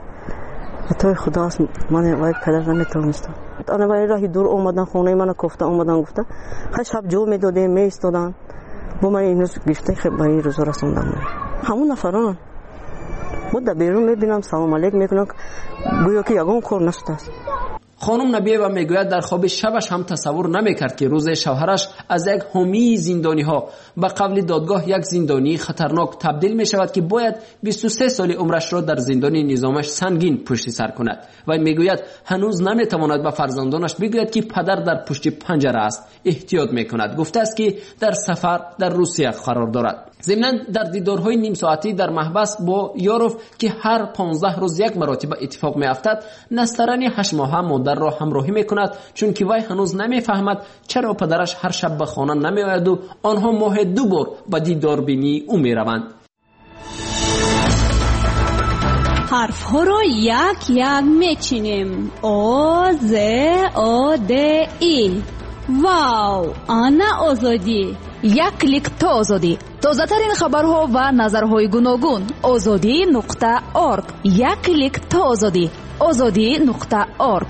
تو خدا است من وای پدر نمیتونستم. آنها وای راهی دور اومدن خونه منو کوفته اومدن گفته خیلی شب جو میدادیم می ایستادن. با من این روز گفته خیلی برای روز رسوندم. همون نفران بود در بیرون میبینم سلام علیک میکنم گویا که یگان کار نشده است.
خانم نبیه و میگوید در خواب شبش هم تصور نمیکرد که روز شوهرش از یک حامی زندانی ها به قبل دادگاه یک زندانی خطرناک تبدیل می شود که باید بیست و سه سال عمرش را در زندان نظامش سنگین پشت سر کند. و میگوید هنوز نمیتواند به فرزندانش بگوید که پدر در پشت پنجره است. احتیاط میکند. گفته است که در سفر در روسیه قرار دارد. ضمناً در دیدارهای نیم ساعتی در محبس با یاروف که هر پانزده روز یک مرتبه اتفاق میافتد، نسترن هشت ماهه مادر را همراهی میکند، چون که وی هنوز نمیفهمد چرا پدرش هر شب به خانه نمیآید و آنها ماه دو بار به دیدار بینی او میروند.
حرف ها را یک یک میچینیم. او ز او د ای. واو، آنا آزادی. یک کلیک تا آزادی. تازه ترین خبرها و نظرهای گوناگون. آزادی نقطه ارگ. یک کلیک تا آزادی. آزادی نقطه ارگ.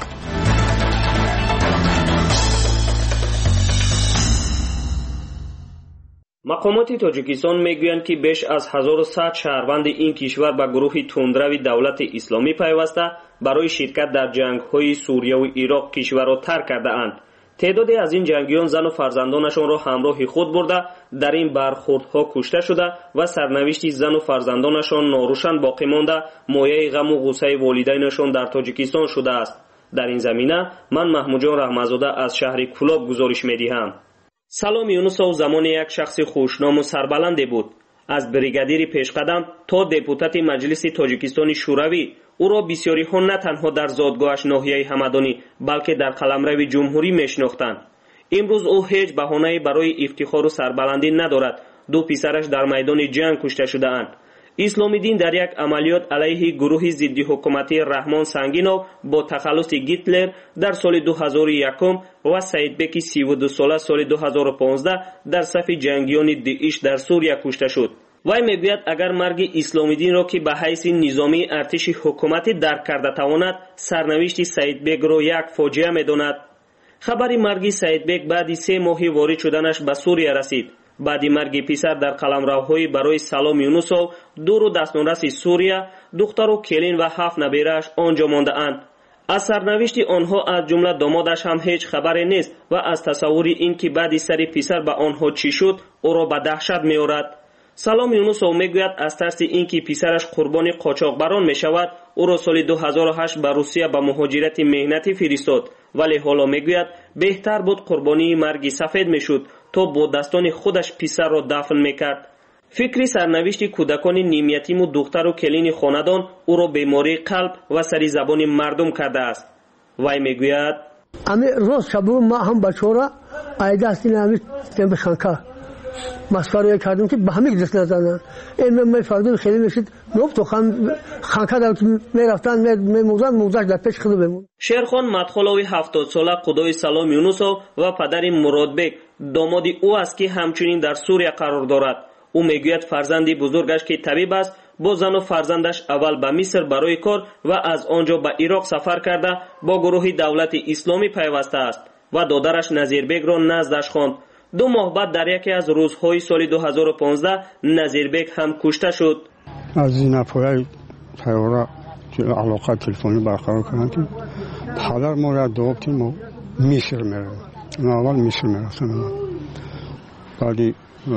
مقامات تاجیکستان میگویند که بیش از هزار و صد شهروند این کشور به گروه تندرو دولت اسلامی پیوسته برای شرکت در جنگ‌های سوریه و عراق کشور را ترک کرده اند. تعدادی از این جنگیان زن و فرزندانشان را همراه خود برده در این برخوردها کشته شده و سرنوشت زن و فرزندانشان ناروشن باقی مانده مایه غم و غصه والدینشان در تاجیکستان شده است.
در این زمینه من محمود جان رحمتزاده از شهر کولاب گزارش می‌دهم. سلام یونسов زمانی یک شخص خوشنام و سربلند بود. از بریگادیر پیشقدم تا دپوتات مجلس تاجیکستان شوروی او را بسیاری ها نه تنها در زادگاهش ناحیه همدانی بلکه در قلمرو جمهوری میشناختند. امروز او هیچ بهانه‌ای برای افتخار و سربلندی ندارد. دو پسرش در میدان جنگ کشته شده‌اند. اسلامی دین در یک عملیات علیه گروه ضد حکومتی رحمان سنگینو با تخلص گیتلر در سال دو هزار و یک و سیدبک سی و دو ساله سال دو هزار و پانزده در صف جنگیان داعش در سوریه کشته شد. وی میگوید اگر مرگ اسلامی دین را که به حیث نظامی ارتش حکومتی درک کرده تواند، سرنوشت سیدبک را یک فاجعه میداند. خبر مرگ سیدبک بعد سه ماه وارد شدنش به سوریه رسید. بعد مرگ پسر در قلمروهای برای سلام یونسов دو رو دستانرس سوریه، دختر و کلین و هفت نبیرش آنجا مانده اند. از سرنوشت آنها از جمله دامادش هم هیچ خبری نیست و از تصور این که بعد سر پسر به آنها چی شد او را به دهشت می‌آورد. سلام یونسov میگوید از ترس اینکه پسرش قربانی قاچاقبران میشود او را سال دو هزار و هشت به روسیه به مهاجرت مهنتی فرستاد، ولی حالا میگوید بهتر بود قربانی مرگ سفید میشد تا با دستان خودش پسر را دفن میکرد. فکری سرنوشت کودکان نیم یتیم و دختر و کلین خاندان او را بیماری قلب و سری زبان مردم کرده است. وی میگوید
امی روز شبو ما هم بچورا ایده است این امی تیم بخانکا مسخره کردیم که به همین دست نزدن. این من فردی خیلی میشد نوب تو خان خانکا در میرفتن میموندن موزش در پیش خود بمون.
شیرخان مدخلاوی هفتاد ساله قدای سلام یونسov و پدر مرادبک داماد او است که همچنین در سوریه قرار دارد. او میگوید فرزندی بزرگش که طبیب است با زن و فرزندش اول به مصر برای کار و از آنجا به عراق سفر کرده با گروه دولت اسلامی پیوسته است و دادرش نظیربک را نزدش خواند. دو ماه بعد در یکی از روزهای سال دو هزار و پانزده نظیربک هم کشته شد.
از این اپای تیورا علاقه تلفنی برقرار کردن که پدر ما را دوبتیم و مصر میرم. اول مصر میرفتم. بعدی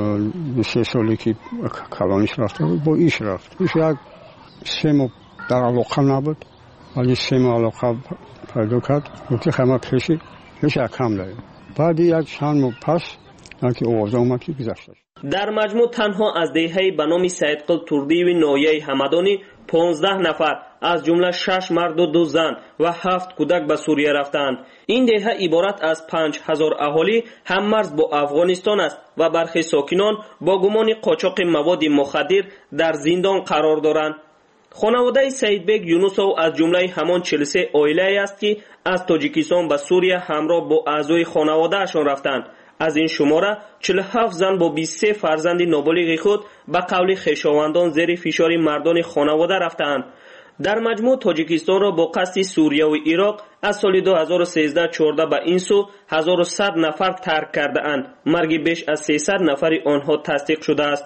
سه سالی که کلانش رفته با ایش رفت. ایش یک سه ماه در علاقه نبود ولی سه ماه علاقه پیدا کرد که همه پیشی پیش اکم داریم. بعد یک چند ماه پس که اوازه اومد که گذشته.
در مجموع تنها از دهه به نام سیدقل توردی و ناحیه همدانی پانزده نفر از جمله شش مرد و دو زن و هفت کودک به سوریه رفتند. این دهه عبارت از پنج هزار اهالی هم مرز با افغانستان است و برخی ساکنان با گمان قاچاق مواد مخدر در زندان قرار دارند. خانواده سیدبک یونسov از جمله همان چهل و سه عائله است که از تاجیکستان به سوریه همراه با اعضای خانواده‌شان رفتند. از این شماره چهل و هفت زن با بیست و سه فرزند نابالغ خود به قول خویشاوندان زیر فشار مردان خانواده رفتند. در مجموع تاجیکستان را با قصد سوریه و عراق از سال دو هزار و سیزده چهارده به این سو هزار و صد نفر ترک کرده اند. مرگ بیش از سیصد نفر آنها تصدیق شده است.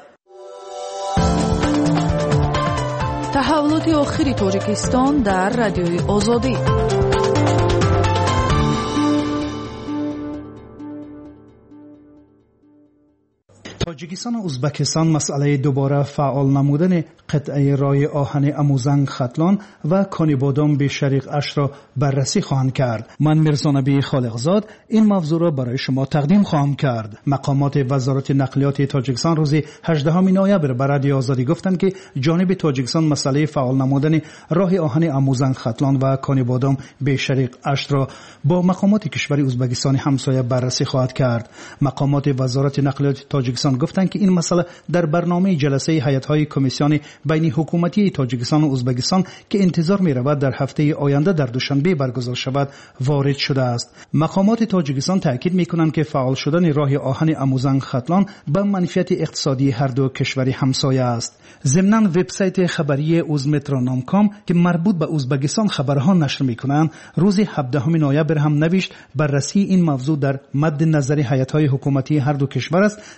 تحولات آخری تاجیکستان در رادیوی آزادی.
تاجیکستان و ازبکستان مسئله دوباره فعال نمودن قطعه رای آهن اموزنگ ختلان و کانی بادام به شریق اش را بررسی خواهند کرد. من میرزا نبی خالقزاد این موضوع را برای شما تقدیم خواهم کرد. مقامات وزارت نقلیات تاجیکستان روز هجدهم نوامبر به رادیو آزادی گفتند که جانب تاجیکستان مسئله فعال نمودن راه آهن اموزنگ ختلان و کانی بادام به شریق اش را با مقامات کشور ازبکستان همسایه بررسی خواهد کرد. مقامات وزارت نقلیات تاجیکستان گفتند که این مسئله در برنامه جلسه هیئت‌های کمیسیون بین حکومتی تاجیکستان و ازبکستان که انتظار می‌رود در هفته آینده در دوشنبه برگزار شود وارد شده است. مقامات تاجیکستان تاکید می‌کنند که فعال شدن راه آهن اموزنگ ختلان به منفعت اقتصادی هر دو کشور همسایه است. ضمناً وبسایت خبری اوزمترونام کام که مربوط به ازبکستان خبرها نشر می‌کنند روز هفدهم نوامبر هم نوشت بررسی این موضوع در مد نظر هیئت‌های حکومتی هر دو کشور است و بر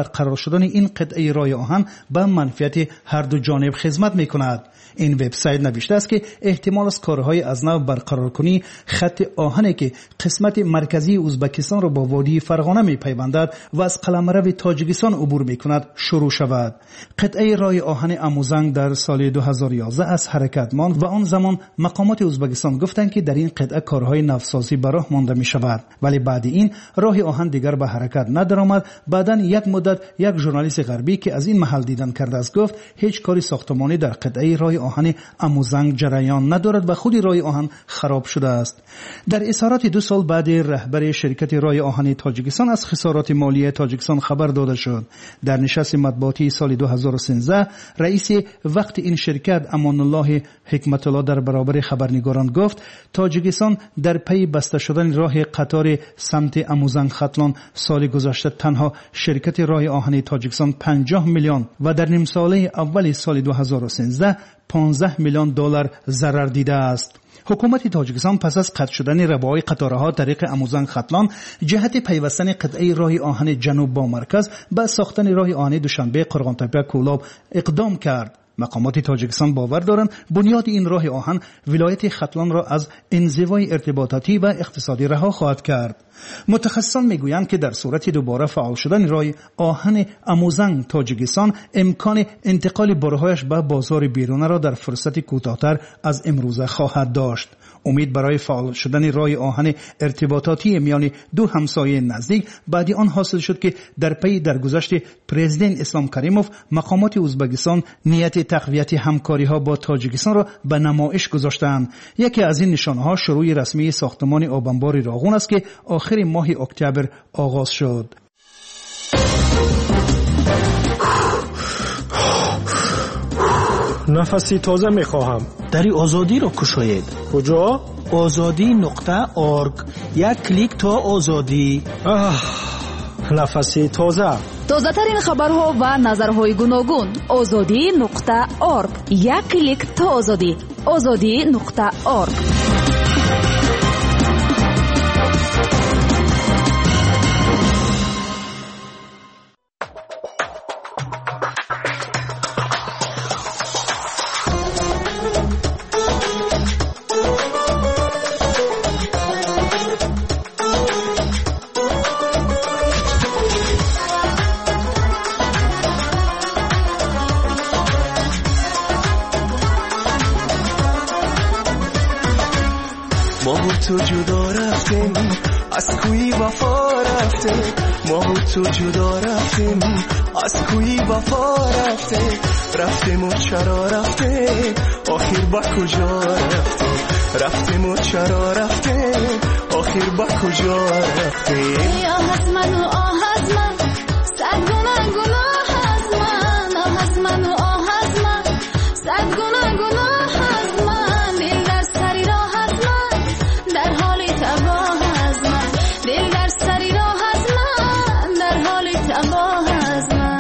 برقرار شدن این قطعه رای آهن به منفعت هر دو جانب خدمت میکند. این وبسایت نوشته است که احتمال است کارهای از نو برقرار کنی خط آهنی که قسمت مرکزی ازبکستان را با وادی فرغانه میپیوندد و از قلمرو تاجیکستان عبور میکند شروع شود. قطعه رای آهن اموزنگ در سال دو هزار و یازده از حرکت ماند و آن زمان مقامات ازبکستان گفتند که در این قطعه کارهای نفتسازی به راه مانده می شود، ولی بعد این راه آهن دیگر به حرکت ندرآمد. بعداً یک مدت یک ژورنالیست غربی که از این محل دیدن کرده است گفت هیچ کاری ساختمانی در قطعه راه آهن اموزنگ جریان ندارد و خود راه آهن خراب شده است. در اظهارات دو سال بعد رهبر شرکت راه آهن تاجیکستان از خسارات مالی تاجیکستان خبر داده شد. در نشست مطبوعاتی سال دو هزار و سیزده رئیس وقت این شرکت امان الله حکمت الله در برابر خبرنگاران گفت تاجیکستان در پی بسته شدن راه قطار سمت اموزنگ ختلان سال گذشته تنها شرکت راه آهن تاجیکستان پنجاه میلیون و در نیم ساله اول سال دو هزار و سیزده پانزده میلیون دلار ضرر دیده است. حکومت تاجیکستان پس از قطع شدن رباهای قطارها طریق اموزنگ ختلان جهت پیوستن قطعه راه آهن جنوب با مرکز به ساختن راه آهن دوشنبه قرغانتپه کولاب اقدام کرد. مقامات تاجیکستان باور دارند بنیاد این راه آهن ولایت ختلان را از انزوای ارتباطاتی و اقتصادی رها خواهد کرد. متخصصان میگویند که در صورت دوباره فعال شدن راه آهن اموزنگ تاجیکستان امکان انتقال بارهایش به بازار بیرونه را در فرصت کوتاه‌تر از امروزه خواهد داشت. امید برای فعال شدن راه آهن ارتباطاتی میان دو همسایه نزدیک بعدی آن حاصل شد که در پی درگذشت پرزیدنت اسلام کریموف مقامات ازبکستان نیت تقویت همکاری ها با تاجیکستان را به نمایش گذاشتند. یکی از این نشانه ها شروع رسمی ساختمان آبانبار راغون است که آخر ماه اکتبر آغاز شد.
نفسی تازه میخواهم.
دری آزادی را کشاید.
کجا؟
آزادی نقطه ارگ. یک کلیک تا آزادی.
آه، نفسی تازه.
تازه ترین خبرها و نظرهای گوناگون. آزادی نقطه ارگ. یک کلیک تا آزادی. آزادی نقطه ارگ.
تو جدا رفتیم از کوی وفا رفتیم ما و تو جدا رفتیم از کوی وفا رفتیم رفتیم و چرا رفتیم آخر با کجا رفتیم رفتیم و چرا رفتیم آخر با کجا رفتیم
آه از من و آه از من صد گناه گناه از من آه از من و آه از من صد گناه گناه از من دل در سری راه از من در حال تباه از من دل در سری راه از من در حال تباه از من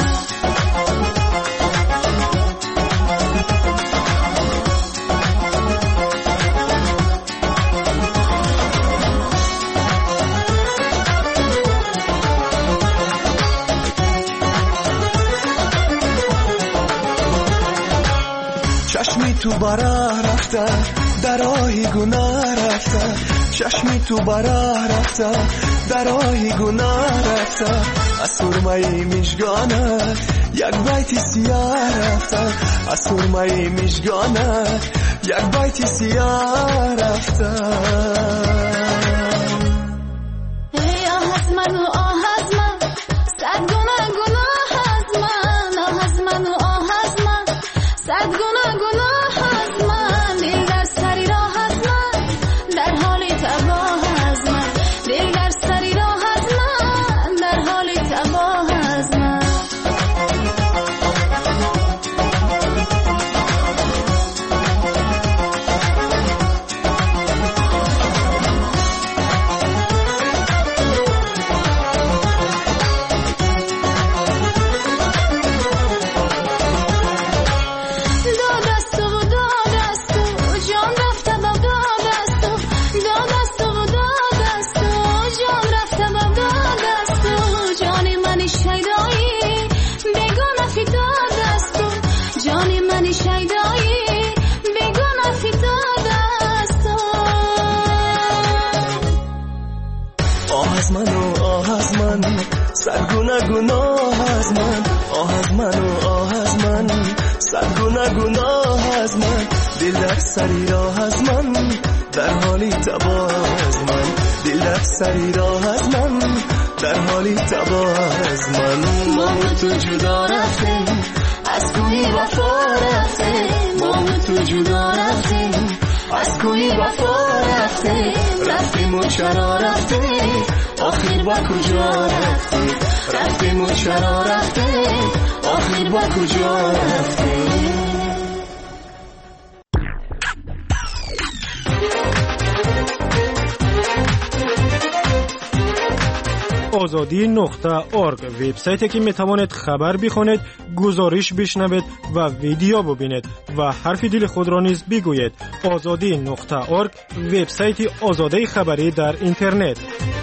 چشمی تو براه رفته در راهی گناه رفته چشمی تو براه رفته در راهی گناه رفته از سرمه مژگانت یک بیت سیاه رفته از سرمه مژگانت یک بیت سیاه رفته
ای آه از من و آه از من صد گناه گناه از من آه از من و آه از من صد گناه گناه از من دل در سری راه از من در حال تباه از من دل در سری راه از من در حال تباه از من
گونه گناه از من، آه از من و آه از من، صد گونه گناه از من، دل در سری راه از من، در حالی تباه از من، دل در سری راه از من، در حالی تباه از من. ما و تو جدا رفتیم، از کوی وفا رفتیم، ما و تو جدا رفتیم، از کوی وفا رفتیم، رفتیم و چرا رفتیم، آخر با کجا رفتیم، رفتیم و چرا رفتیم، آخر با کجا رفتیم.
آزادی نقطه ارگ وبسایتی که می توانید خبر بخونید، گزارش بشنوید و ویدیو ببینید و حرف دل خود را نیز بگویید. آزادی نقطه ارگ وبسایت آزادی خبری در اینترنت.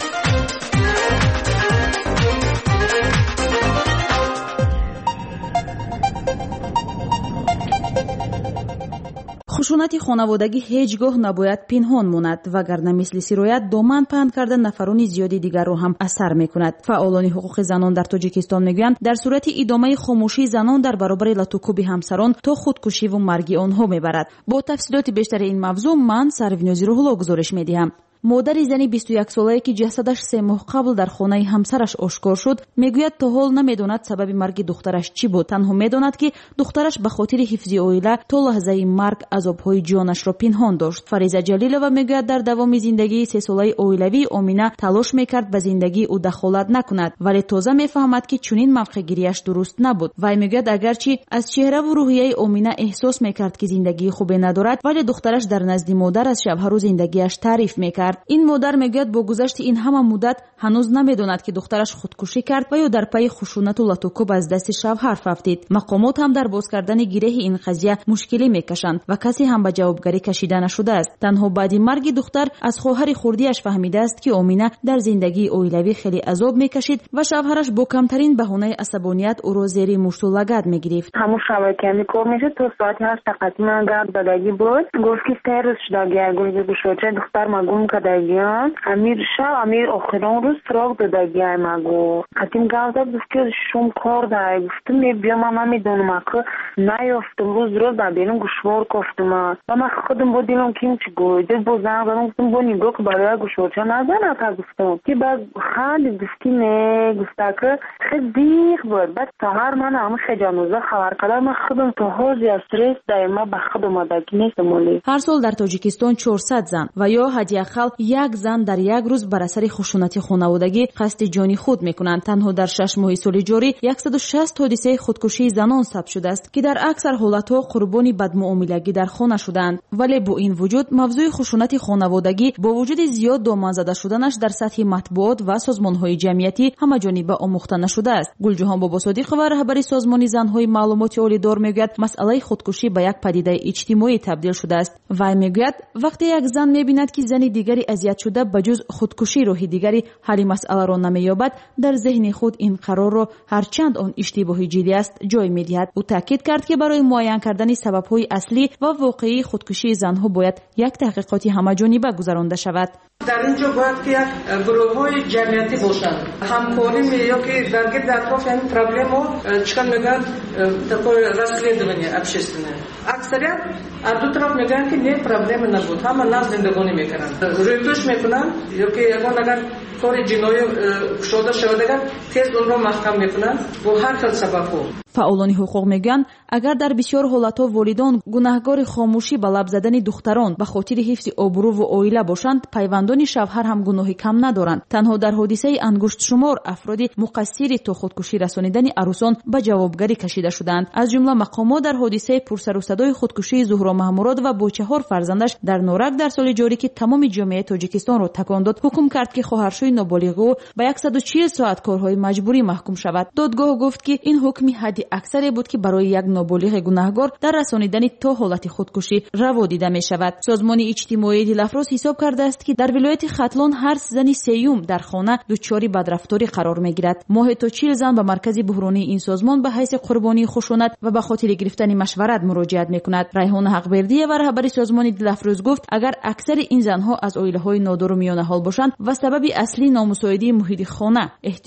خشونت خانوادگی هیچ گاه نباید پنهان ماند وگرنه مثل سرایت دامن پهن کردن نفران زیادی دیگر را هم اثر میکند. فعالان حقوق زنان در تاجیکستان میگویند در صورت ادامه خاموشی زنان در برابر لطوکوب همسران تا خودکشی و مرگ آنها میبرد. با تفصیلات بیشتر این موضوع من سروینازی روح‌الله گزارش میدهم. مادری زنی بیست و یک ساله‌ای که جسدش سه ماه قبل در خانه همسرش آشکار شد میگوید تا حال نمیداند سبب مرگ دخترش چی بود. تنها میداند که دخترش به خاطر حفظ عائله تا لحظه مرگ عذاب‌های جانش را پنهان داشت. فریضه جلیلова میگوید در دوام زندگی سه ساله عائلوی آمینه تلاش میکرد به زندگی او دخالت نکند، ولی تازه میفهمد که چنین موقع‌گیریش درست نبود. وی میگوید اگرچه از چهره و روحیه آمینه احساس میکرد که زندگی خوبی ندارد، ولی دخترش در نزد مادر از شب‌ها روز زندگیش تعریف میکرد. این مادر میگوید با گذشت این همه مدت هنوز نمیداند که دخترش خودکشی کرد و یا در پی خشونت و لطوکوب از دست شوهر افتید. مقامات هم در باز کردن گره این قضیه مشکلی میکشند و کسی هم به جوابگری کشیده نشده است. تنها بعد مرگ دختر از خواهر خردیش فهمیده است که آمینه در زندگی عائلوی خیلی عذاب میکشید و شوهرش با کمترین بهانه عصبانیت او را زیر مشت و لگد میگرفت.
همون شبکه که کار میشه تو ساعت هشت تقریبا گرد دادگی بود، گفت که سه روز شده گرد گوشوچه دختر مگم کدگی امیر شب امیر آخران روز فراغ دادگی مگو قدیم گفت گفت که شوم کار داره، گفتم بیام من نمیدونم اخه نیافتم روز روز دادیم گوشوار گفتم و من خودم با دیلم کیم چی گویده با زن گفتم گفتم با نگاه که برای گوشوارچه نزنه تا گفتم که بعد خیلی گفتی نه گفته که خیلی دیخ بود. بعد سهر من همه خجانوزه خبر کردم من خودم تو حوزی استرس دائما به خودم آدکی نیستم ولی
هر سال در تاجیکستان چهارصد زن و یا حداقل یک زن در یک روز بر اثر خشونت خانوادگی قصد جانی خود میکنند. تنها در شش ماه سال جاری صد و شصت حادثه خودکشی زنان ثبت شده است که در اکثر حالتها قربانی بدمعاملگی در خانه شدند. ولی با این وجود موضوع خشونت خانوادگی با وجود زیاد دامن زده شدنش در سطح مطبوعات و سازمان‌های جمعیتی همه‌جانبه آموخته نشده است. گلجهان باباصادیق و رهبر سازمان زن‌های معلومات عالی دار میگوید مسئله خودکشی به یک پدیده اجتماعی تبدیل شده است. و میگوید وقتی یک زن می‌بیند که زن دیگری اذیت شده بجز خودکشی راه دیگری حل مسئله را نمی‌یابد، در ذهن خود این قرار را هرچند آن اشتباهی جدی است جای می‌دهد. او تاکید کرد که برای معاین کردن سبب‌های اصلی و واقعی خودکشی زن‌ها باید یک تحقیقات همه‌جانبه گذرانده شود.
در اینجا باید که یک گروه‌های جمعیتی باشند، همکاری یا که در گرد اطراف این پرابلم رو چکار میگن такое расследование общественное. اکثریت از دو طرف میگن که نه پرابلم نبود، همه ناز زندگانی میکنن، رویتوش میکنن یا که اگر کار جنایی شده شده تیز اون رو محکم میکنن با هر کل سبب.
فعالان حقوق میگن اگر در بسیار حالتها والدان گناهکار خاموشی به لب زدن دختران به خاطر حفظ آبرو و عائله باشند، پیوندان شوهر هم گناهی کم ندارند. تنها در حادثه انگشت شمار افراد مقصر تا خودکشی رسانیدن عروسان به جوابگری کشیده شدند. از جمله مقامات در حادثه پرسر و صدای خودکشی زهرا محمود و با چهار فرزندش در نورک در سال جاری که تمام جامعه تاجیکستان را تکان داد حکم کرد که خواهرشوی نابالغ او به صد و چهل ساعت کارهای مجبوری محکوم شود. دادگاه گفت که این حکم حد اکثری بود که برای یک نابالغ گناهکار در رسانیدن تا حالت خودکشی روا دیده می شود. سازمان اجتماعی دلافروز حساب کرده است که در ولایت ختلان هر زن سیوم در خانه دچار بدرفتاری قرار می گیرد. ماه تا چهل زن به مرکز بحرانی این سازمان به حیث قربانی خشونت و به خاطر گرفتن مشورت مراجعت می کند. ریحان حقبردی و رهبر سازمان دلافروز گفت اگر اکثر این زنها از عائله های نادار و میانه حال باشند و سبب اصلی نامساعدی محیط خانه، احتیاج اقتصادی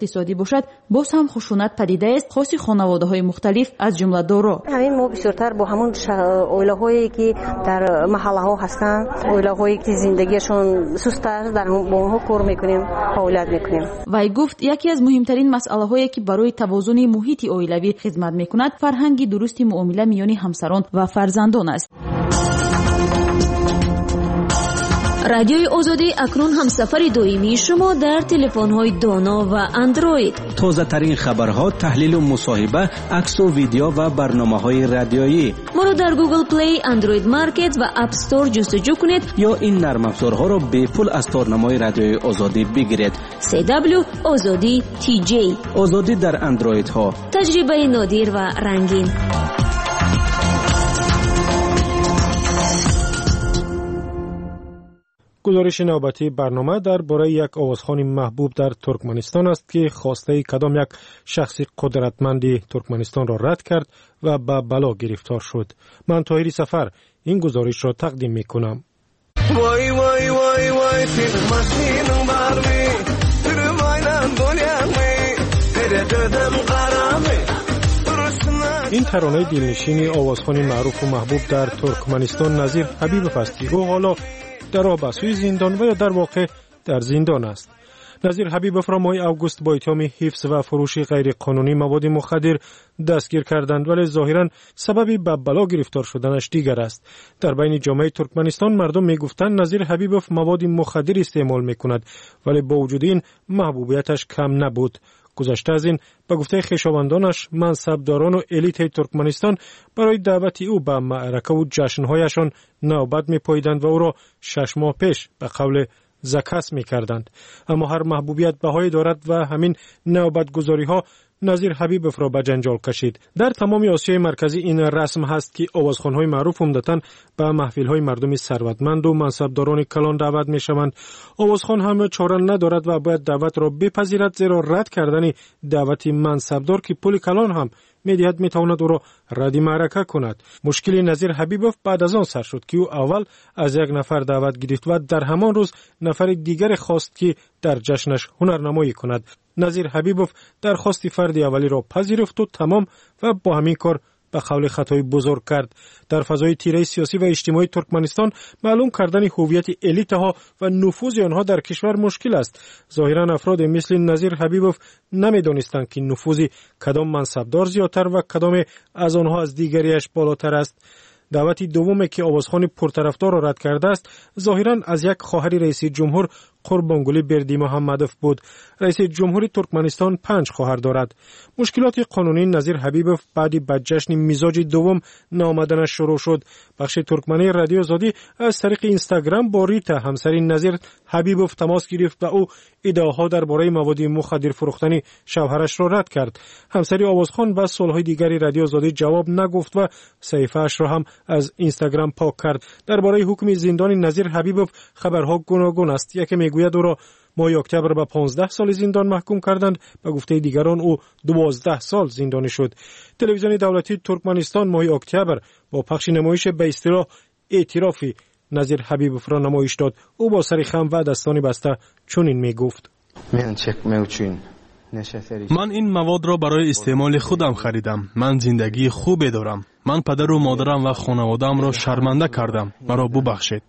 اقتصادی باشد باز هم خشونت پدیده است خاص خانواده‌های مختلف از جمله دارا.
همین ما بسیارتر با همون اویلاهایی که در محله ها هستن، اویلاهایی که زندگیشون سست است، در با اونها کار میکنیم، فعالیت میکنیم.
وی گفت یکی از مهمترین مسئله‌هایی که برای توازن محیط اویلوی خدمت میکند فرهنگ درست معامله میان همسران و فرزندان است.
رادیوی آزادی اکنون همسفر دائمی شما در تلفن‌های دانا و اندروید.
تازه ترین خبرها، تحلیل و مصاحبه، عکس و ویدیو و برنامه‌های رادیویی.
ما را در گوگل پلی، اندروید مارکت و اپ استور جستجو کنید
یا این نرم افزارها را به پول از تارنمای رادیوی آزادی بگیرید.
سی دبلیو آزادی تی جی.
آزادی در اندروید ها.
تجربه نادر و رنگین.
گزارش نوبتی برنامه درباره یک آوازخوان محبوب در ترکمنستان است که خواسته کدام یک شخص قدرتمندی ترکمنستان را رد کرد و به بلا گرفتار شد. من طاهری سفر این گزارش را تقدیم می کنم. وای وای وای وای این ترانه دلنشین آوازخوان معروف و محبوب در ترکمنستان نظیر حبیبوف است که حالا در راه به سوی زندان و یا در واقع در زندان است. نظیر حبیبوف را ماه اوگوست با اتهام حفظ و فروش غیر قانونی مواد مخدر دستگیر کردند، ولی ظاهرا سببی به بلا گرفتار شدنش دیگر است. در بین جامعه ترکمنستان مردم میگفتند نظیر حبیبوف مواد مخدر استعمال میکند، ولی با وجود این محبوبیتش کم نبود. گذشته از این به گفته خویشاوندانش منصبداران و الیت ترکمنستان برای دعوت او به معرکه و جشنهایشان نوبت می‌پاییدند و او را شش ماه پیش به قول زکس می‌کردند. اما هر محبوبیت بهایی دارد و همین نوبت گذاری‌ها نظیر حبیبوف را به جنجال کشید. در تمام آسیای مرکزی این رسم هست که آوازخوان‌های معروف عمدتاً به محفل‌های مردم ثروتمند و منصبداران کلان دعوت می‌شوند. آوازخوان هم چاره ندارد و باید دعوت را بپذیرد، زیرا رد کردن دعوت منصبدار که پول کلان هم می‌دهد می‌تواند او را رد معرکه کند. مشکل نظیر حبیبوف بعد از آن سر شد که او اول از یک نفر دعوت گرفت و در همان روز نفر دیگر خواست که در جشنش هنرنمایی کند. نظیر حبیبوف درخواست فرد اولی را پذیرفت و تمام و با همین کار به قول خطای بزرگ کرد. در فضای تیره سیاسی و اجتماعی ترکمنستان معلوم کردن هویت الیت‌ها و نفوذ آنها در کشور مشکل است. ظاهرا افراد مثل نظیر حبیبوف نمی‌دانستند که نفوذ کدام منصبدار زیادتر و کدام از آنها از دیگریش بالاتر است. دعوت دومی که آوازخوان پرطرفدار را رد کرده است ظاهرا از یک خواهر رئیس جمهور قربانگلی بردی محمدوف بود. رئیس جمهوری ترکمنستان پنج خواهر دارد. مشکلات قانونی نظیر حبیبوف بعد به جشن میزاج دوم نامدنش شروع شد. بخش ترکمنی رادیو آزادی از طریق اینستاگرام با ریتا همسر نظیر حبیبوف تماس گرفت و او ادعاها درباره مواد مخدر فروختن شوهرش را رد کرد. همسر آوازخوان و سالهای دیگری رادیو آزادی جواب نگفت و صحیفه‌اش را هم از اینستاگرام پاک کرد. درباره حکم زندان نظیر حبیبوف خبرها گوناگون است. یکی میگوید او را ماه اکتبر به پانزده سال زندان محکوم کردند، به گفته دیگران او دوازده سال زندانی شد. تلویزیون دولتی ترکمنستان ماه اکتبر با پخش نمایش به اصطلاح اعترافی نظیر حبیبوف را نمایش داد. او با سر خم و دستان بسته چنین میگفت:
من این مواد را برای استعمال خودم خریدم. من زندگی خوبی دارم. من پدر و مادرم و خانواده‌ام را شرمنده کردم. مرا ببخشید.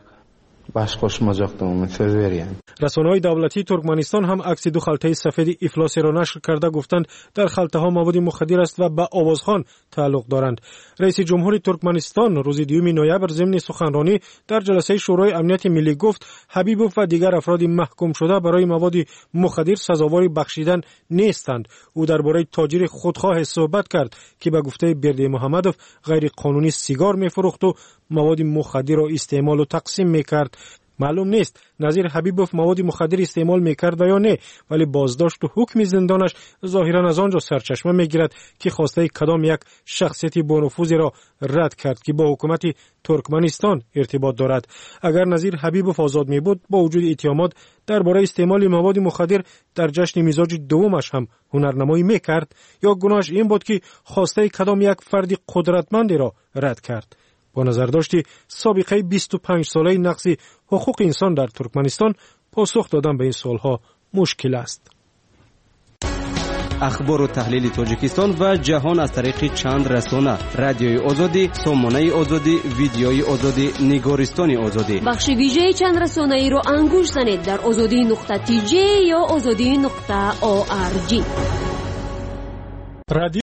رسانه‌های دولتی ترکمنستان هم عکس دو خلطه سفید افلاسی را نشر کرده گفتند در خلطه ها مواد مخدر است و به آوازخوان تعلق دارند. رئیس جمهوری ترکمنستان روز دوم نوامبر ضمن سخنرانی در جلسه شورای امنیت ملی گفت حبیبوف و دیگر افراد محکوم شده برای مواد مخدر سزاوار بخشیدن نیستند. او درباره تاجر خودخواه صحبت کرد که به گفته بردی محمدوف غیر قانونی سیگار می‌فروخت و مواد مخدر را استعمال و تقسیم می‌کرد. معلوم نیست نظیر حبیبوف مواد مخدر استعمال می‌کرد یا نه، ولی بازداشت و حکم زندانش ظاهراً از آنجا سرچشمه می‌گیرد که خواسته کدام یک شخصیت با نفوذی را رد کرد که با حکومت ترکمنستان ارتباط دارد. اگر نظیر حبیبوف آزاد می‌بود با وجود اتهامات درباره استعمال مواد مخدر در جشن میزاج دومش هم هنرنمایی می‌کرد، یا گناهش این بود که خواسته کدام یک فرد قدرتمندی را رد کرد. با نظر داشتی سابقه بیست و پنج ساله نقض حقوق انسان در ترکمنستان، پاسخ دادن به این سوالها مشکل است.
اخبار و تحلیل تاجیکستان و جهان از طریق چند رسانه: رادیوی آزادی، سامانه آزادی، ویدیوی آزادی، نگارستان آزادی.
بخش ویژه چند رسانه ای رو انگوش زنید در آزادی نقطه تی جی یا آزادی نقطه او آر جی.